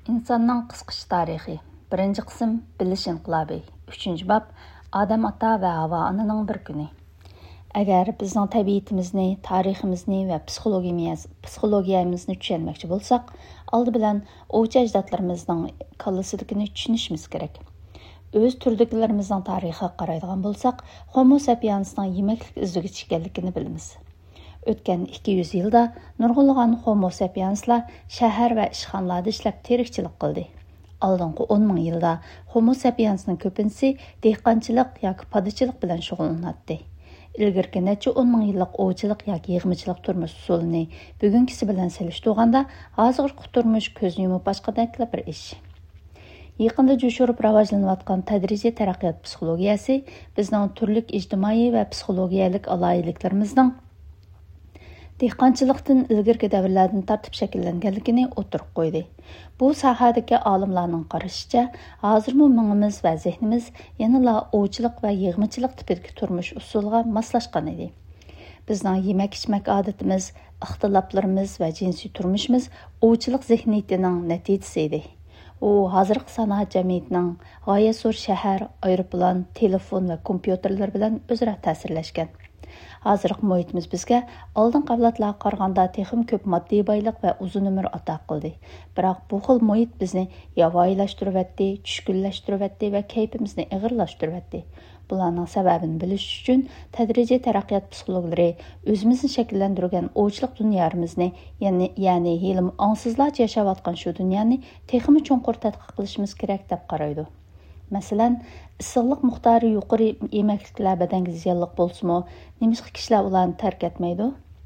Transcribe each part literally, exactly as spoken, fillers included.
İnsanның qisqish tarixi. Birinci qism Bilish inqilobi. Üçüncü bab Adam ata va Havo onaning bir kuni. Agar bizning tabiatimizni, tariximizni va psixologiyamiz, psixologiyamizni tushunmoqchi bo'lsak, oldi bilan o'ch ajdodlarimizning kallasidagini tushunishimiz kerak. O'z turdiklarimizning tarixiga qaraydigan bo'lsak, Homo sapiensning yemaklik izlagich ekanligini bilamiz. O'tgan ikki yuz yilda nurg'unlagan Homo sapienslar shahar va ishxonalarda ishlab terikchilik qildi. Oldingi o'n ming yilda Homo sapiensning ko'pincha dehqonchilik yoki podachilik bilan shug'ullanadi. Ilgirki necha o'n ming yillik ovchilik yoki yig'michilik turmush usulini bugungisi bilan solishtirganda hozirgi turmush ko'zni yumib boshqadakla bir ish. Yaqinda jo'shirib rivojlanayotgan tadrijiy taraqqiyot psixologiyasi bizning turli ijtimoiy va psixologiyalik aloyidliklarimizning dehqonchilikdan ilgirki davrlardan tartib shakllanganligini o'tirib qo'ydi. Bu sohadagi olimlarning qarashicha, hozirmi mingimiz va zehnimiz yanada ovchilik va yig'michilik tipidagi turmush usuliga moslashgan edi. Bizning yemak-ichmak odatimiz, ixtiloflarimiz va jinsiy turmushimiz ovchilik zehniyatining natijasi edi. U hozirgi sanoat jamiyatining g'oya zo'r shahar, aeroplan, telefon va kompyuterlar bilan o'zaro ta'sirlashgan. Hozirgi muhitimiz bizga oldingi avlodlarga qaraganda texim ko'p moddiy boylik va uzun umr ato qildi. Biroq bu xil muhit bizni yovvoyilashtiribdi, tushkunlashtiribdi va kayfimizni ig'irlashtiribdi. Bularning sababini bilish uchun tadrijiy taraqqiyot psixologlari o'zimizni shakllantirgan ovchilik dunyomizni, ya'ni ya'ni ilm onsizlarcha yashayotgan shu dunyoni texmi cho'nqur tadqiq qilishimiz kerak deb qaraydi. Masalan, issiqlik miqdori yuqori yemakliklar badanga ziyonli bo'lsa-mu, nimishqa kishilar ularni tark etmaydi?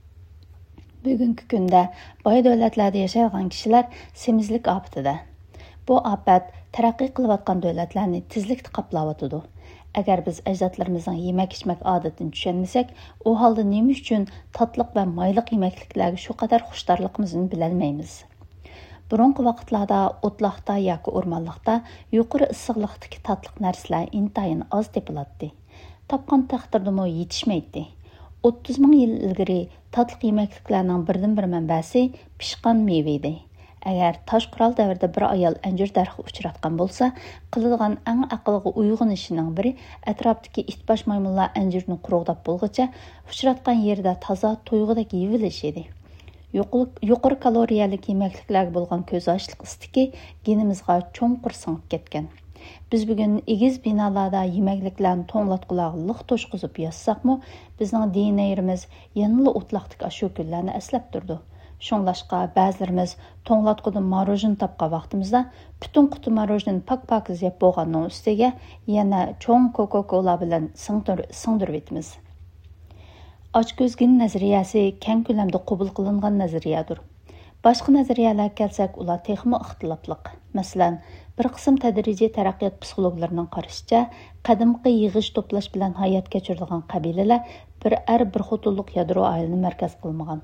Bugungi kunda boy davlatlarda yashayotgan kishilar semizlik ofatida. Bu ofat taraqqiy qilayotgan davlatlarni tezlikda qoplayotidi. Agar biz ajdodlarimizning yemak-ichmak odatini tushunmasak, u holda nima uchun tatliq va mayliq yemakliklarga shu qadar xushtorligimizni bilolmaymiz. Burungi vaqtlarda o'tloqda yoki o'rmonliqda yuqori issiqlikdagi tatliq narsalar intayin oz topiladi. Topgan taqdirdami yetishmaydi. o'ttiz ming yil ilgari tatliq yemakliklarning birdan-bir manbasi pishqan meva edi. Agar tosh qurol davrida bir ayol anjir daraxtiga uchratgan bo'lsa, qiladigan eng aqlga uyg'un ishining biri atrofdagi itbosh maymunlar anjirni quruqdab bo'lguncha uchratgan yerda toza to'yg'udek yevilish edi. Yuqori kaloriyalik yemakliklarga bo'lgan ko'z ochlik istiki genimizga cho'nqur singib ketgan. Biz bugun egiz binolarda yemakliklarni to'nglatqularga liq to'shqizib yossaqmi, bizning D N A'miz yanada o'tloqdagi shu kunlarni eslab turdi. Shunglashqa ba'zilarimiz to'nglatqudan marojin topgan vaqtimizda butun quti marojin pak-pakiz yeb bo'lganning ustiga yana cho'ng Coca-Cola bilan singdirib etamiz. Ochko'zgin nazariyasi keng ko'lamda qabul qilingan nazariyadir. Boshqa nazariyalarga kelsak, ular texmi ixtilofliq. Masalan, bir qism tadrijiy taraqqiyot psixologlarining qarashicha, qadimgi yig'ish to'plash bilan hayot kechiradigan qabilalar bir er bir xotinlik yadro oilani markaz qilmagan.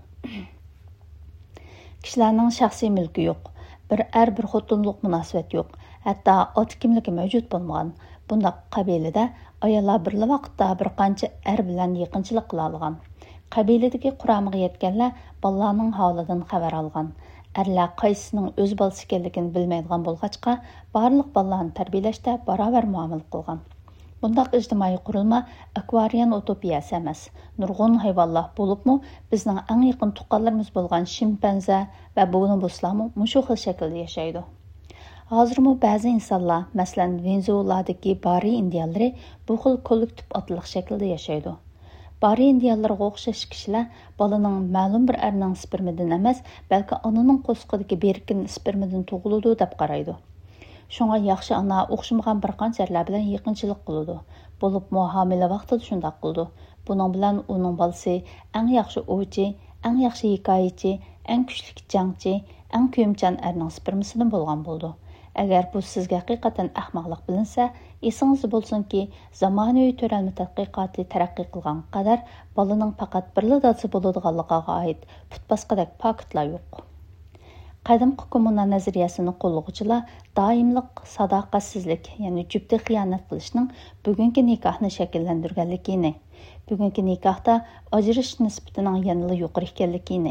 Kishilarning shaxsiy mulki yo'q, bir er bir xotinlik munosabat yo'q, hatto ot kimligi mavjud bo'lmagan. Bundaq qabilada ayollar bir vaqtda bir qancha er bilan yaqinchilik qila olgan. Qabiladagi quramiga yetganlar bolalarning holidan xabar olgan. Erlar qaysisining o'z bolasi ekanligini bilmaydigan bo'lg'achqa, barliq bolalarni tarbiyalashda barobar muomala qilgan. Bundaq ijtimoiy qurilma akvarian utopiyasi emas. Nurg'un hayvonlar bo'libmi, bizning eng yaqin tuqqanlarimiz bo'lgan shimpanze va bonoboslarmi mushu xil shaklda yashaydi. Hozirmi ba'zi insonlar, masalan, Venezueladagi Bari indianlari bu xil kollektiv otliq shaklda yashaydi. Bari indianlarga o'xshash kishilar bolaning ma'lum bir erning spermidan emas, balki onaning qo'sqidagi berkin spermidan tug'iladi deb qaraydi. Shunga yaxshi ana o'xshamagan bir qancha erlar bilan yaqinchilik qiladi. Bo'libmi homila vaqtida shunday qildi. Buning bilan uning bolasi eng yaxshi ovchi, eng yaxshi hikoyachi, eng kuchli jangchi, eng kuyimchan erning spermisidan bo'lgan bo'ldi. Agar bu sizga haqiqatan ahmoqlik bilinsa, esingizda bo'lsinki, zamonaviy to'ralma tadqiqoti taraqqiy qilgan qadar bolaning faqat birla dadasi bo'ladiganligiga oid putbasqadak faktlar yo'q. Qadimgi kommuna nazariyasini qo'llovchilar doimliq sadoqatsizlik, ya'ni jubda xiyonat qilishning bugungi nikohni shakllantirganligini, bugungi nikohda ajrashish nisbatining yanada yuqori ekanligini,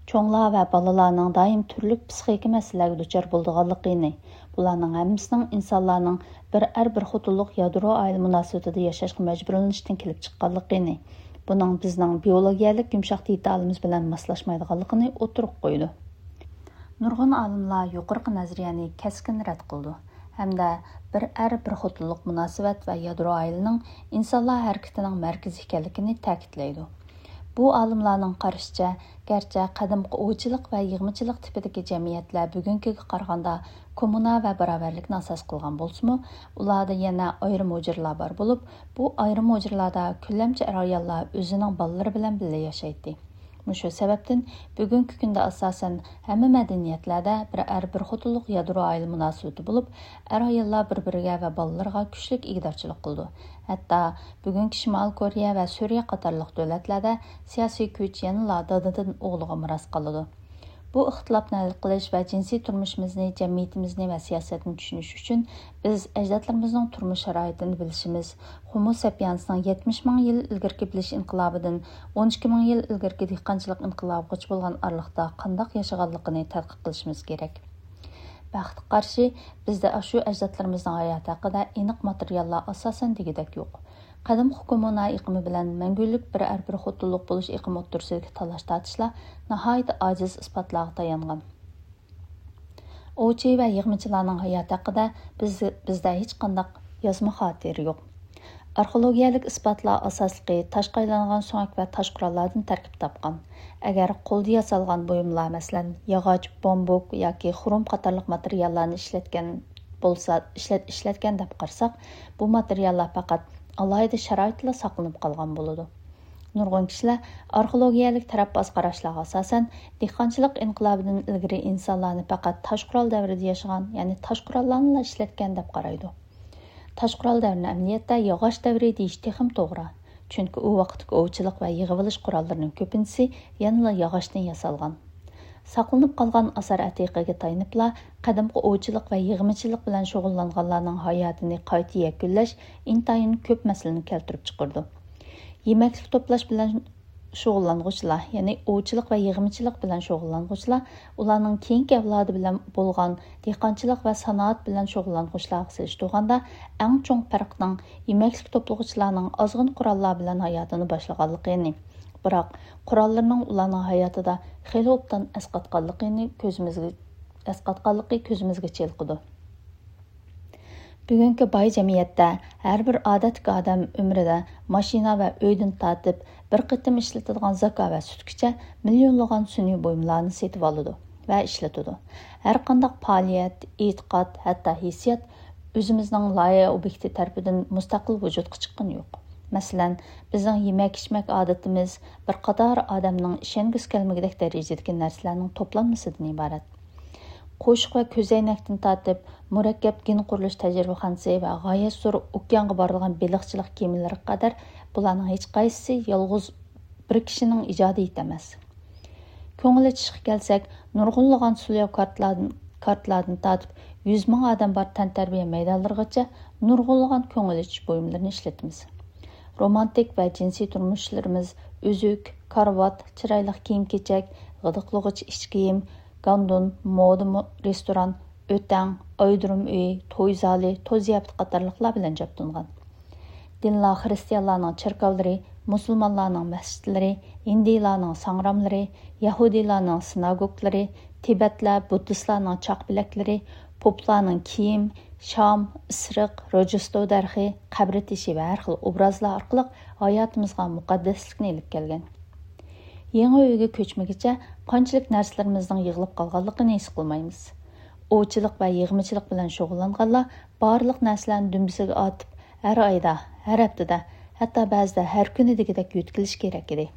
Çoğlar və balalarning daim turli psixiki məsələlərə duchor bo'lganligini, bularning hammasining insonlarning bir er bir xotinlik yadro oila munosabatida yashashga majburlanishdan kelib chiqqanligini, buning bizning biologiyalik yumshoq detalimiz bilan moslashmaydiganligini o'tirib qo'ydi. Nurg'un olimlar yuqorqi nazariyani keskin rad qildi hamda bir er bir xotinlik munosabat va yadro oilaning insonlar harakatining markazi ekanligini ta'kidlaydi. Bu olimlarning qarashicha, garchi qadimgi ovchilik va yig'michilik tipidagi jamiyatlar bugungiga qaraganda kommuna va barobarlikni asos qilgan bo'lsa-mu, ularda yana ayrim hujralar bor bo'lib, bu ayrim hujralarda kullamchi ayollar o'zining bolalari bilan birga yashaydi. Shu sababdan bugungi kunda asosan hamma madaniyatlarda bir er bir xotinlik yadro oila munosabati bo'lib, er ayollar bir-biriga va bolalarga kuchli igdorchilik qildi. Hatto bugungi Shimol Koreya va Suriya qatorliq davlatlarda siyosiy kuch yanada dadadan o'g'liga meros qoladi. Bu ixtilofni hal qilish va jinsiy turmushimizni, jamiyatimizni va siyosatni tushunish uchun biz ajdodlarimizning turmush sharoitini bilishimiz, Homo sapiensning yetmish ming yil ilgirki bilish inqilobidan o'n ikki ming yil ilgirki dehqonchilik inqilobigacha bo'lgan oraliqda qanday yashaganligini tadqiq qilishimiz kerak. Baxtga qarshi bizda shu ajdodlarimizning hayoti haqida aniq materiallar asosan degidek yo'q. Qadim hukumona iqimi bilan mangulik bir er bir xotinlik bo'lish iqimi o'ttirsidagi talash tortishlar nihoyat ojiz isbotlarga tayangan. Ovchi va yig'michilarning hayoti haqida biz bizda hech qanday yozma xotira yo'q. Arxeologiyalik isbotlar asosli toshga aylangan so'ngak va tosh qurollardan tarkib topgan. Agar qo'lda yasalgan buyumlar, masalan, yog'och, bambuk yoki xrom qatorliq materiallarni ishlatgan bo'lsa, ishlat ishlatgan deb qarasak, bu materiallar faqat alayda sharoitlar saqlanib qolgan bo'ladi. Nurg'un kishilar arxeologiyalik tarafbaz qarashlarga asosan dehqonchilik inqilobidan ilgari insonlarni faqat tosh qurol davrida yashagan, ya'ni tosh qurollarni ishlatgan deb qaraydi. Tosh qurol davrini amaliyotda yog'och davri deyish texim to'g'ri. Chunki u vaqtdagi ovchilik va yig'ib olish qurollarining ko'pinchisi yana yog'ochdan yasalgan. Saqlanib qolgan asar atiqaga tayanibla qadimgi ovchilik va yig'michilik bilan shug'ullanganlarning hayotini qayta yakunlash intayin ko'p masalani keltirib chiqardi. Yemaklik to'plash bilan shug'ullanuvchilar, ya'ni ovchilik va yig'michilik bilan shug'ullanuvchilar, ularning keyingi avlodi bilan bo'lgan dehqonchilik va sanoat bilan shug'ullanuvchilarga solishtirganda eng chong farqning yemaklik to'plag'uvchilarning ozg'in qurollar bilan hayotini boshlaganligini, biroq qurollarning ularning hayotida xeyli obdan asqatganligini ko'zimizga asqatganligi ko'zimizga chelqidi. Bugungi boy jamiyatda har bir odatga odam umrida mashina va uydan tortib bir qitim ishlatadigan zako va sutgacha millionlagan sun'iy buyumlarni setib oladi va ishlatadi. Har qanday faoliyat, e'tiqod, hatto hissiyot o'zimizning loyiha obyekti tarafidan mustaqil vujudga chiqqani yo'q. Masalan, bizning yemak-ichmak odatimiz bir qator odamning ishongisi kelmagidek darajadagi narsalarning to'planmasidan iborat. Qo'shiq va ko'zoynakdan tortib, murakkab gen qurilish tajribaxonasi va g'oyat zo'r okeanga borilgan baliqchilik kemalariga qadar bularning hech qaysisi yolg'iz bir kishining ijodiyati emas. Ko'ngil ochishga kelsak, nurg'unlagan sulyo kartlardan kartlardan tortib yuz ming odam bor tantarbiya maydonlarigacha nurg'unlagan ko'ngil ochish buyumlarini ishlatamiz. Romantik va jinsiy turmushlarimiz uzuk, karvat, chiroyli kiyim-kechak, g'idiqlug'ich ichki kiyim, gandun, moda restoran, o'tang, oydirim uy, to'y zali, to'y ziyofati qatorliqlar bilan jabtungan. Dinlar xristianlarning cherkovlari, musulmonlarning masjidlari, hindiylarning sangramlari, yahudiylarning sinagoglari, Tibetlar, buddistlarning choq bilaklari, poplarning kiyim, sham, isriq, Rojdestvo darxi, qabri tishi va har xil obrazlar orqali hayotimizga muqaddaslikni elib kelgan. Yangi uyga ko'chmagicha qanchalik narsalarimizning yig'ilib qolganligini his qilmaymiz. Ovchilik va yig'michilik bilan shug'ullanganlar barliq narsalarni dumbisiga otib, har oyda, har haftada, hatto ba'zida har kuni degidek yutkilish kerak edi.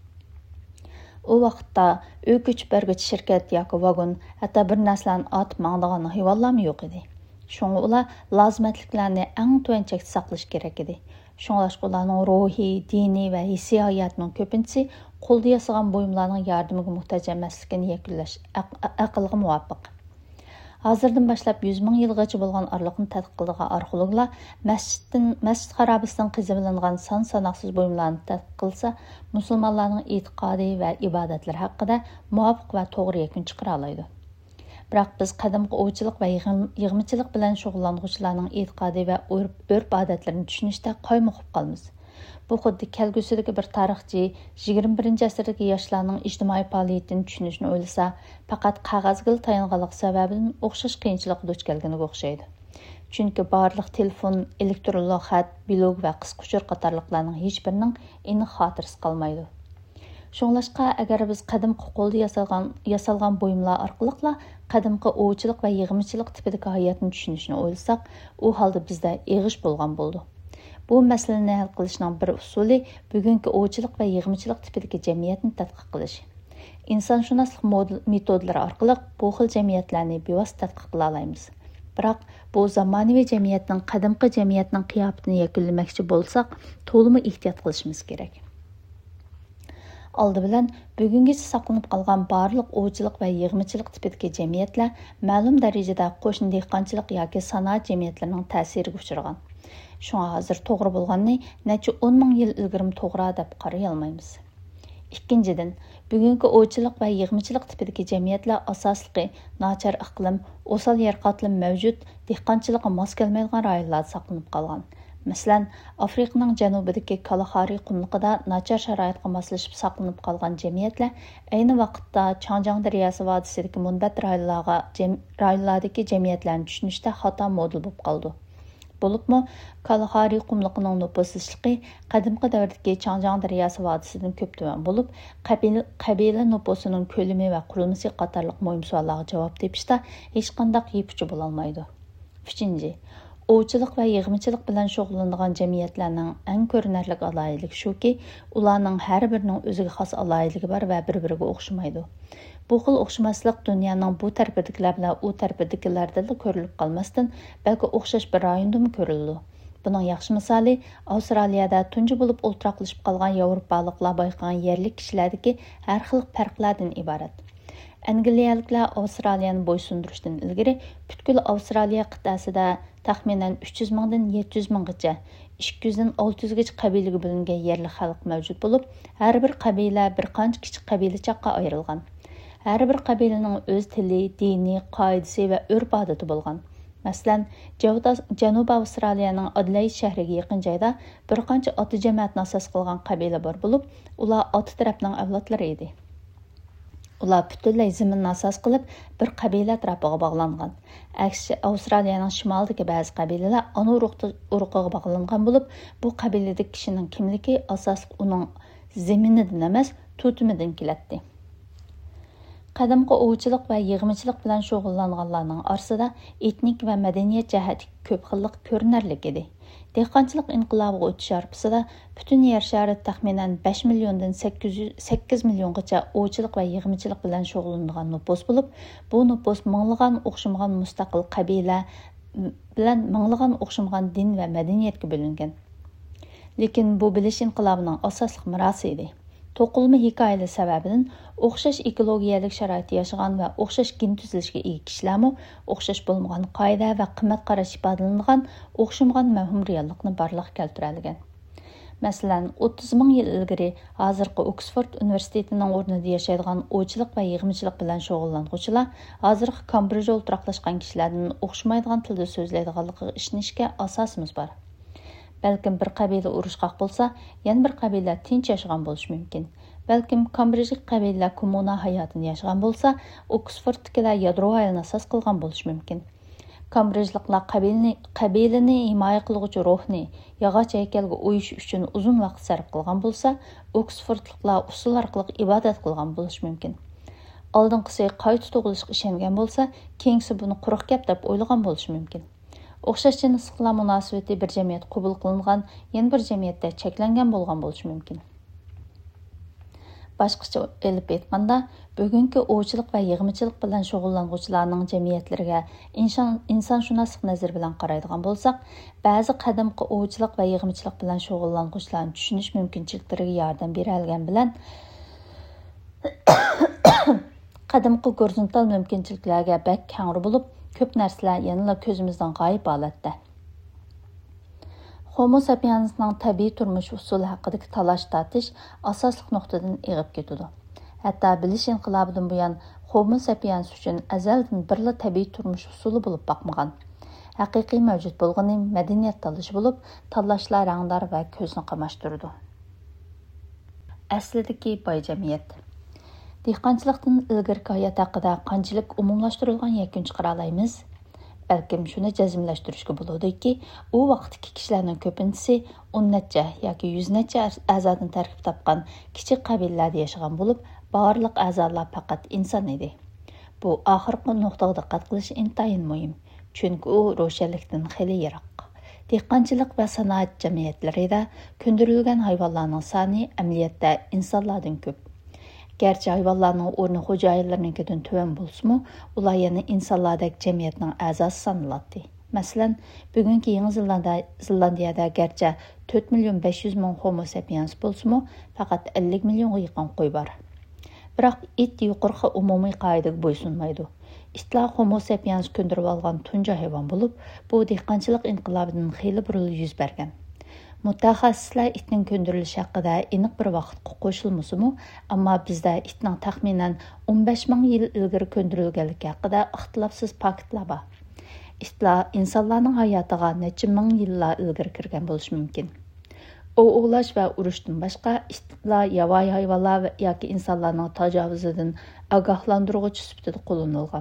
U vaqtda uy ko'chib bergich shirkat yoki vagon, hatto bir narsalarni otib mangdigan hayvonlar yo'q edi. Shunga ular lozimatliklarni eng tuvan chekda saqlash kerak edi. Shunglashqa ularning ruhiy, diniy va hissiy hayotining ko'pinchisi qo'lda yasalgan buyumlarning yordamiga muhtoj emasligini yakunlash aqlga muvofiq. Hozirdan boshlab yuz ming yilgacha bo'lgan orliqni tadqiq qilgan arxeologlar masjiddan masjid xarobasidan qizibilingan son sanoqsiz buyumlarni tadqiq qilsa, musulmonlarning e'tiqodi va ibodatlari haqida muvofiq va to'g'ri yakun chiqara oladi. Biroq biz qadimgi ovchilik va yig'michilik bilan shug'ullanuvchilarning e'tiqodi va urf-odatlarini tushunishda qoymoqib qolamiz. Bu xuddi kelgusidagi bir tarixchi yigirma birinchi asrdagi yoshlarning ijtimoiy faoliyatini tushunishni o'ylasa, faqat qog'ozga tayanganlik sababidan o'xshash qiyinchilikqa duch kelganiga o'xshaydi. Chunki barliq telefon, elektron xat, blog va qisqa uchur qatorliqlarning hech birining aniq xotirasi qolmaydi. Shunglashqa, agar biz qadimgi qo'lda yasalgan yasalgan buyumlar orqali qadimgi ovchilik va yig'michilik tipidagi hayotni tushunishni o'ylasak, u holda bizda eg'ish bo'lgan bo'ldi. Bu masalani hal qilishning bir usuli bugungi ovchilik va yig'michilik tipidagi jamiyatni tadqiq qilish. Insonshunoslik metodlari orqali bu xil jamiyatlarni bevosita tadqiq qila olamiz. Biroq bu zamonaviy jamiyatning qadimgi jamiyatning qiyofatini yakunlamoqchi bo'lsak, to'liq ehtiyot qilishimiz kerak. Oldi bilan bugungacha saqlanib qolgan barliq ovchilik va yig'michilik tipidagi jamiyatlar ma'lum darajada qo'shni dehqonchilik yoki sanoat jamiyatlarining ta'siriga uchragan. Шуңа hozir to'g'ri bo'lganni necha o'n ming yil ilgari to'g'ri deb qaray olmaymiz. Ikkinchidan, bugungi ovchilik va yig'michilik tipidagi jamiyatlar asosligi nachar iqlim, o'sal yer qatlami mavjud, dehqonchilikqa mos kelmaydigan rayonlarda saqlanib qolgan. Masalan, Afrikaning janubidagi Kalahari qumliqida nachar sharoitga moslashib saqlanib qolgan jamiyatlar ayni vaqtda Changjiang daryosi vodisidagi munbat rayonlarga rayonlardagi jamiyatlarni tushunishda xato model bo'lib qoldi. Bo'libmi, Kalahari qumliqining nüfusliqi qadimgi davrdagi Changjiang daryosi vodisidan ko'p tuvan bo'lib, qabila qabila nüfusining ko'lami va qurilmasi qatorliq muhim savollarga javob topishda hech qanday yepuchi bo'la olmaydi. Uchinchi, ovchilik va yig'michilik bilan shug'ullanadigan jamiyatlarning eng ko'rinarli alohidaligi shuki, ularning har birining o'ziga xos alohidaligi bor va bir-biriga o'xshamaydi. Bu xil o'xshamaslik dunyoning bu tarafidagilar bilan u tarafidagilarda ko'rilib qolmasdan, balki o'xshash bir rayondami ko'rildi. Buning yaxshi misoli Avstraliyada tunji bo'lib o'ltiraqlashib qolgan Yevropaliklar bayqagan yerlik kishilardagi har xil farqlardan iborat. Angliyaliklar Avstraliyani bo'ysundirishdan ilgari butkul Avstraliya qit'asida taxminan uch yuz mingdan yetti yuz minggacha, ikki yuz dan olti yuz gacha qabilaga bo'lingan yerlik xalq mavjud bo'lib, har bir qabila bir qancha kichik qabilachaqa ayrilgan. Her bir qabilenin öz tili, dini, qoidasi va urf-odati bo'lgan. Masalan, Janubiy Avstraliyaning Adelaide shahriga yaqin joyda bir qancha ota jamoatni asos qilgan qabila bor bo'lib, ular ota tarafning avlodlari edi. Ular butunlay zaminni asos qilib bir qabila atrofiga bog'langan. Aksi Avstraliyaning shimolidagi ba'zi qabilalar ana urug'iga bog'langan bo'lib, bu qabiladagi kishining kimligi asosli uning zaminidan emas, tutumidan keladi. Qadimgi ovchilik va yig'michilik bilan shug'ullanganlarning orasida etnik va madaniyat jihati ko'p xillik ko'rinarli edi. Dehqonchilik inqilobiga o'tish arafasida butun yer shari taxminan besh milliondan sakkiz milliongacha ovchilik va yig'michilik bilan shug'ullangan nüfus bo'lib, bu nüfus minglagan o'xshamagan mustaqil qabila bilan minglagan o'xshamagan din va madaniyatga bo'lingan. Lekin bu bilish inqilobining asosli mirosi edi. To'qilma hikoyalar sababidan o'xshash ekologiyalik sharoitda yashagan va o'xshash gen tuzilishga ega kishilarmi o'xshash bo'lmagan qoida va qimmat qarash ifodalangan o'xshamagan mavhum reallikni barliqqa keltiradigan. Masalan, o'ttiz ming yil ilgari hozirgi Oxford universitetining o'rnida yashaydigan ovchilik va yig'michilik bilan shug'ullanuvchilar hozirgi Cambridge o'ltiraqlashgan kishilardan o'xshamaydigan tilda so'zlaydiganligiga ishonishga asosimiz bor. Balkim bir qabila urushqoq bo'lsa, yana bir qabila tinch yashagan bo'lishi mumkin. Balkim Cambridge qabila kommuna hayotini yashagan bo'lsa, Oxforddagilar yadro hayotini asos qilgan bo'lishi mumkin. Cambridgeliklar qabilani qabilani himoya qiluvchi ruhni yog'och haykalga o'yish uchun uzun vaqt sarf qilgan bo'lsa, Oxfordliklar usul orqali ibodat qilgan bo'lishi mumkin. Oldinqisi qayta tug'ilishga ishongan bo'lsa, keyingisi buni quruq gap deb o'ylagan bo'lishi mumkin. O'xshash jinslar munosabati bir jamiyat qabul qilingan, yana bir jamiyatda cheklangan bo'lgan bo'lishi mumkin. Boshqacha elib aytganda, bugungi ovchilik va yig'michilik bilan shug'ullanuvchilarning jamiyatlariga inson insonshunoslik nazari bilan qaraydigan bo'lsak, ba'zi qadimgi ovchilik va yig'michilik bilan shug'ullanuvchilarni tushunish mumkinchiliklariga yordam bera olgan bilan Qadimqi gorizontal mümkünçiliklarga bak kengri bo'lib, ko'p narsalar yanada ko'zimizdan g'oyib holatda. Homo sapiensning tabiiy turmush usuli haqidagi talash-tartish asosli nuqtadan eg'ib ketadi. Hatto bilish inqilobidan buyon Homo sapiens uchun azaldan birla tabiiy turmush usuli bo'lib boqmagan. Haqiqiy mavjud bo'lgani madaniyat talashi bo'lib, talashlar rangdor va ko'zni qamashtirdi. Aslidagi boy jamiyat. Dehqonchilikdan ilgirki hayot haqida qanchalik umumlashtirilgan yakun chiqara olamiz? Balkim shuni jazmlashtirishga bo'ladiki, u vaqtdagi kishilarning ko'pinchisi o'n necha yoki yuz necha a'zodan tarkib topgan kichik qabilalarda yashagan bo'lib, barliq a'zolar faqat inson edi. Bu oxirgi nuqtaga diqqat qilish intayin muhim, chunki u ro'shanlikdan xili yiroq. Dehqonchilik va sanoat jamiyatlarida ko'ndirilgan hayvonlarning soni amaliyotda insonlardan ko'p. Gerçi hayvanlarning o'rni xo'jayinlarnikidan tuvan bo'lsa-mu, ular yana insonlardek jamiyatning a'zosi sanaladi. Masalan, bugungi Yangi Zelandiyada garchi to'rt million besh yuz ming Homo sapiens bo'lsa-mu, faqat ellik millionga yaqin qo'y bor. Biroq it yuqorqi umumiy qoidaga bo'ysunmaydi. Itlar Homo sapiens ko'ndirib olgan tunji hayvon bo'lib, bu dehqonchilik inqilobidan xeyli burun yuz bergan. Mutaxassislar itning ko'ndirilishi haqida aniq bir vaqtga qo'shilmasa-mu, ammo bizda itning taxminan o'n besh ming yil ilgari ko'ndirilganligi haqida ixtilofsiz faktlar bor. Itlar insonlarning hayotiga necha ming yillar ilgari kirgan bo'lishi mumkin. O'g'lash va urushdan boshqa itlar yovvoyi hayvonlar yoki insonlarning tajovuzidan ogohlantiruvchi sifatida qo'llanilgan.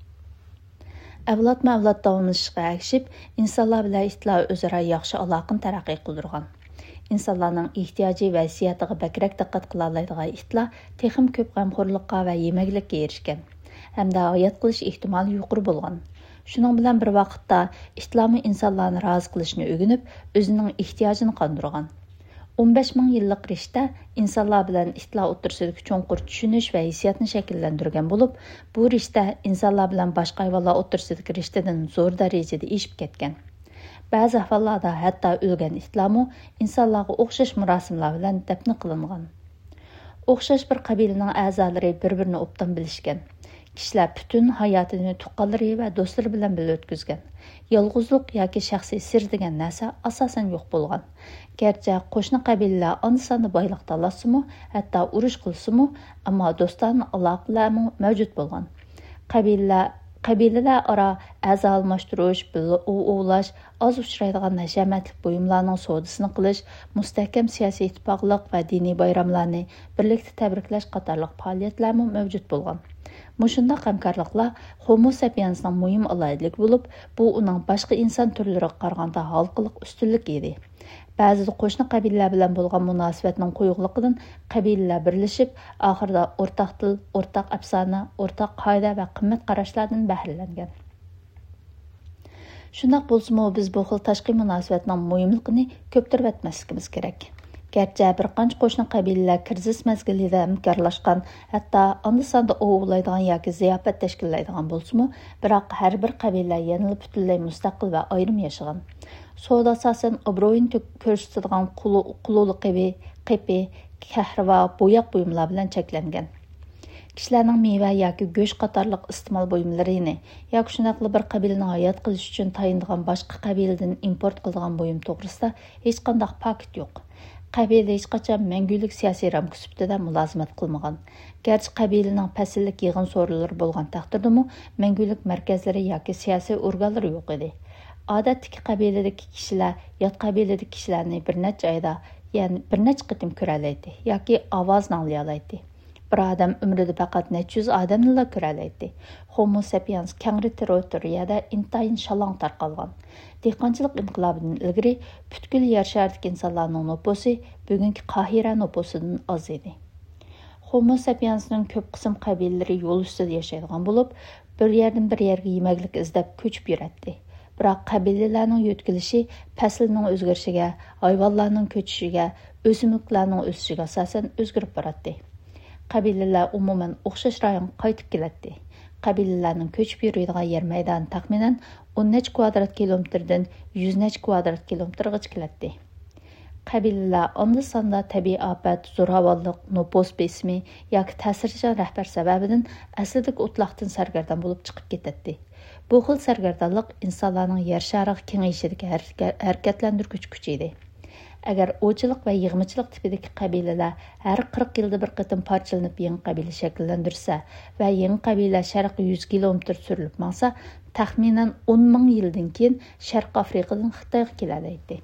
Avlod-mavlod davomlashishga ergishib, insonlar bilan itlar o'zaro yaxshi aloqani taraqqiy qildirgan. Insonlarning ehtiyoji va hissiyatiga bakrak diqqat qila oladigan itlar texim ko'p g'amxo'rlikqa va yemaklikka erishgan, hamda hayot qilish ehtimoli yuqori bo'lgan. Shuning bilan bir vaqtda itlarmi insonlarni rozi qilishni o'rganib, o'zining ehtiyojini qondirgan. o'n besh ming yillik rishta insonlar bilan itlar o'rtasidagi cho'nqur tushunish va hissiyotni shakllantirgan bo'lib, bu rishta insonlar bilan boshqa hayvonlar o'rtasidagi rishtadan zo'r darajada eshib ketgan. Ba'zi ahvollarda hatto o'lgan itlarmi insonlarga o'xshash marosimlar bilan dafn qilingan. O'xshash bir qabilaning a'zolari bir-birini obdan bilishgan. Kishilar butun hayotini tuqqanlari va do'stlari bilan birga o'tkazgan. Yolg'izlik yoki shaxsiy sir degan narsa asosan yo'q bo'lgan. Gerçi qo'shni qabilalar onsonni boyliq talashsa-mu, hatto urush qilsa-mu, ammo do'stona aloqalarmi mavjud bo'lgan. Qabilalar qabilalar aro a'zo almashtirish, o'g'lash, oz uchraydigan nashamatli buyumlarning savdosini qilish, mustahkam siyosiy ittifoqlik va diniy bayramlarni birlikda tabriklash qatorliq faoliyatlarmi mavjud bo'lgan. Mushundaq hamkorliklar Homo sapiensning muhim alohidaligi bo'lib, bu uning boshqa inson turlariga qaraganda halqiliq ustunlik edi. Ba'zida qo'shni qabilalar bilan bo'lgan munosabatning quyuqligidan qabilalar birlashib, oxirida o'rtaq til, o'rtaq afsona, o'rtaq qoida va qimmat qarashlardan bahralangan. Shundoq bo'lsa-mu, biz bu xil tashqi munosabatning muhimligini ko'ptirib o'tmasligimiz kerak. Gerçi bir qancha qo'shni qabilalar krizis mezgilida hamkorlashgan, hatto onda-sonda o'g'laydigan yoki ziyofat tashkillaydigan bo'lsa-mu, biroq har bir qabila yana butunlay mustaqil va ayrim yashagan. Savdo asosan obro'yini ko'rsatadigan qulluq qibi, qipi, kahva, bo'yoq buyumlar bilan cheklangan. Kishilarning meva yoki go'sht qatorliq iste'mol buyumlarini yoki shunaqli bir qabilaning hayot qilish uchun tayindigan boshqa qabiladan import qiladigan buyum to'g'risida hech qanday fakt yo'q. Qabila hech qachon mangulik siyosiy ramka sifatida mulozimat qilmagan. Garchi qabilaning fasllik yig'in so'ralari bo'lgan taqdirdami, mangulik markazlari yoki siyosiy organlari yo'q edi. Odatdagi qabiladagi kishilar yot qabiladagi kishilarni bir necha oyda, ya'ni bir necha qitim ko'ra oladi yoki ovozni anglay oladi. Bir odam umrida faqat necha yuz odamni ko'ra oladi. Homo sapiens kengri territoriyada intayin shalong tarqalgan. Dehqonchilik inqilobidan ilgari butkul yer sharidagi insonlarning nupusi bugungi Qohira nupusidan oz edi. Homo sapiensning ko'p qism qabilalari yo'l ustida yashaydigan bo'lib, bir yerdan bir yerga yemaklik izlab ko'chib yuradi. Biroq qabilalarning yo'tkilishi faslning o'zgarishiga, hayvonlarning ko'chishiga, o'simliklarning o'sishiga asosan o'zgarib boradi. Qabilalar umuman o'xshash rayonga qaytib keladi. Qabilalarning ko'chib yuradigan yer maydoni taxminan o'n necha kvadrat kilometrdan yuz necha kvadrat kilometrgacha keladi. Qabilalar onda sonda tabiiy ofat, zo'ravonlik, nopos besimi yoki ta'sirchan rahbar sababidan aslidagi o'tloqdan sargardon bo'lib chiqib ketadi. Bu xil sargardonlik insonlarning yer shariga kengayishidagi harakatlantiruvchi kuch edi. Agar o'chilik va yig'michilik tipidagi qabilalar har qirq yilda bir qatim parchalanib yangi qabila shakllantirsa va yangi qabila sharqqa yuz kilometr surilib mangsa, taxminan o'n ming yildan keyin Sharq Afrikadan Xitoyga keladi.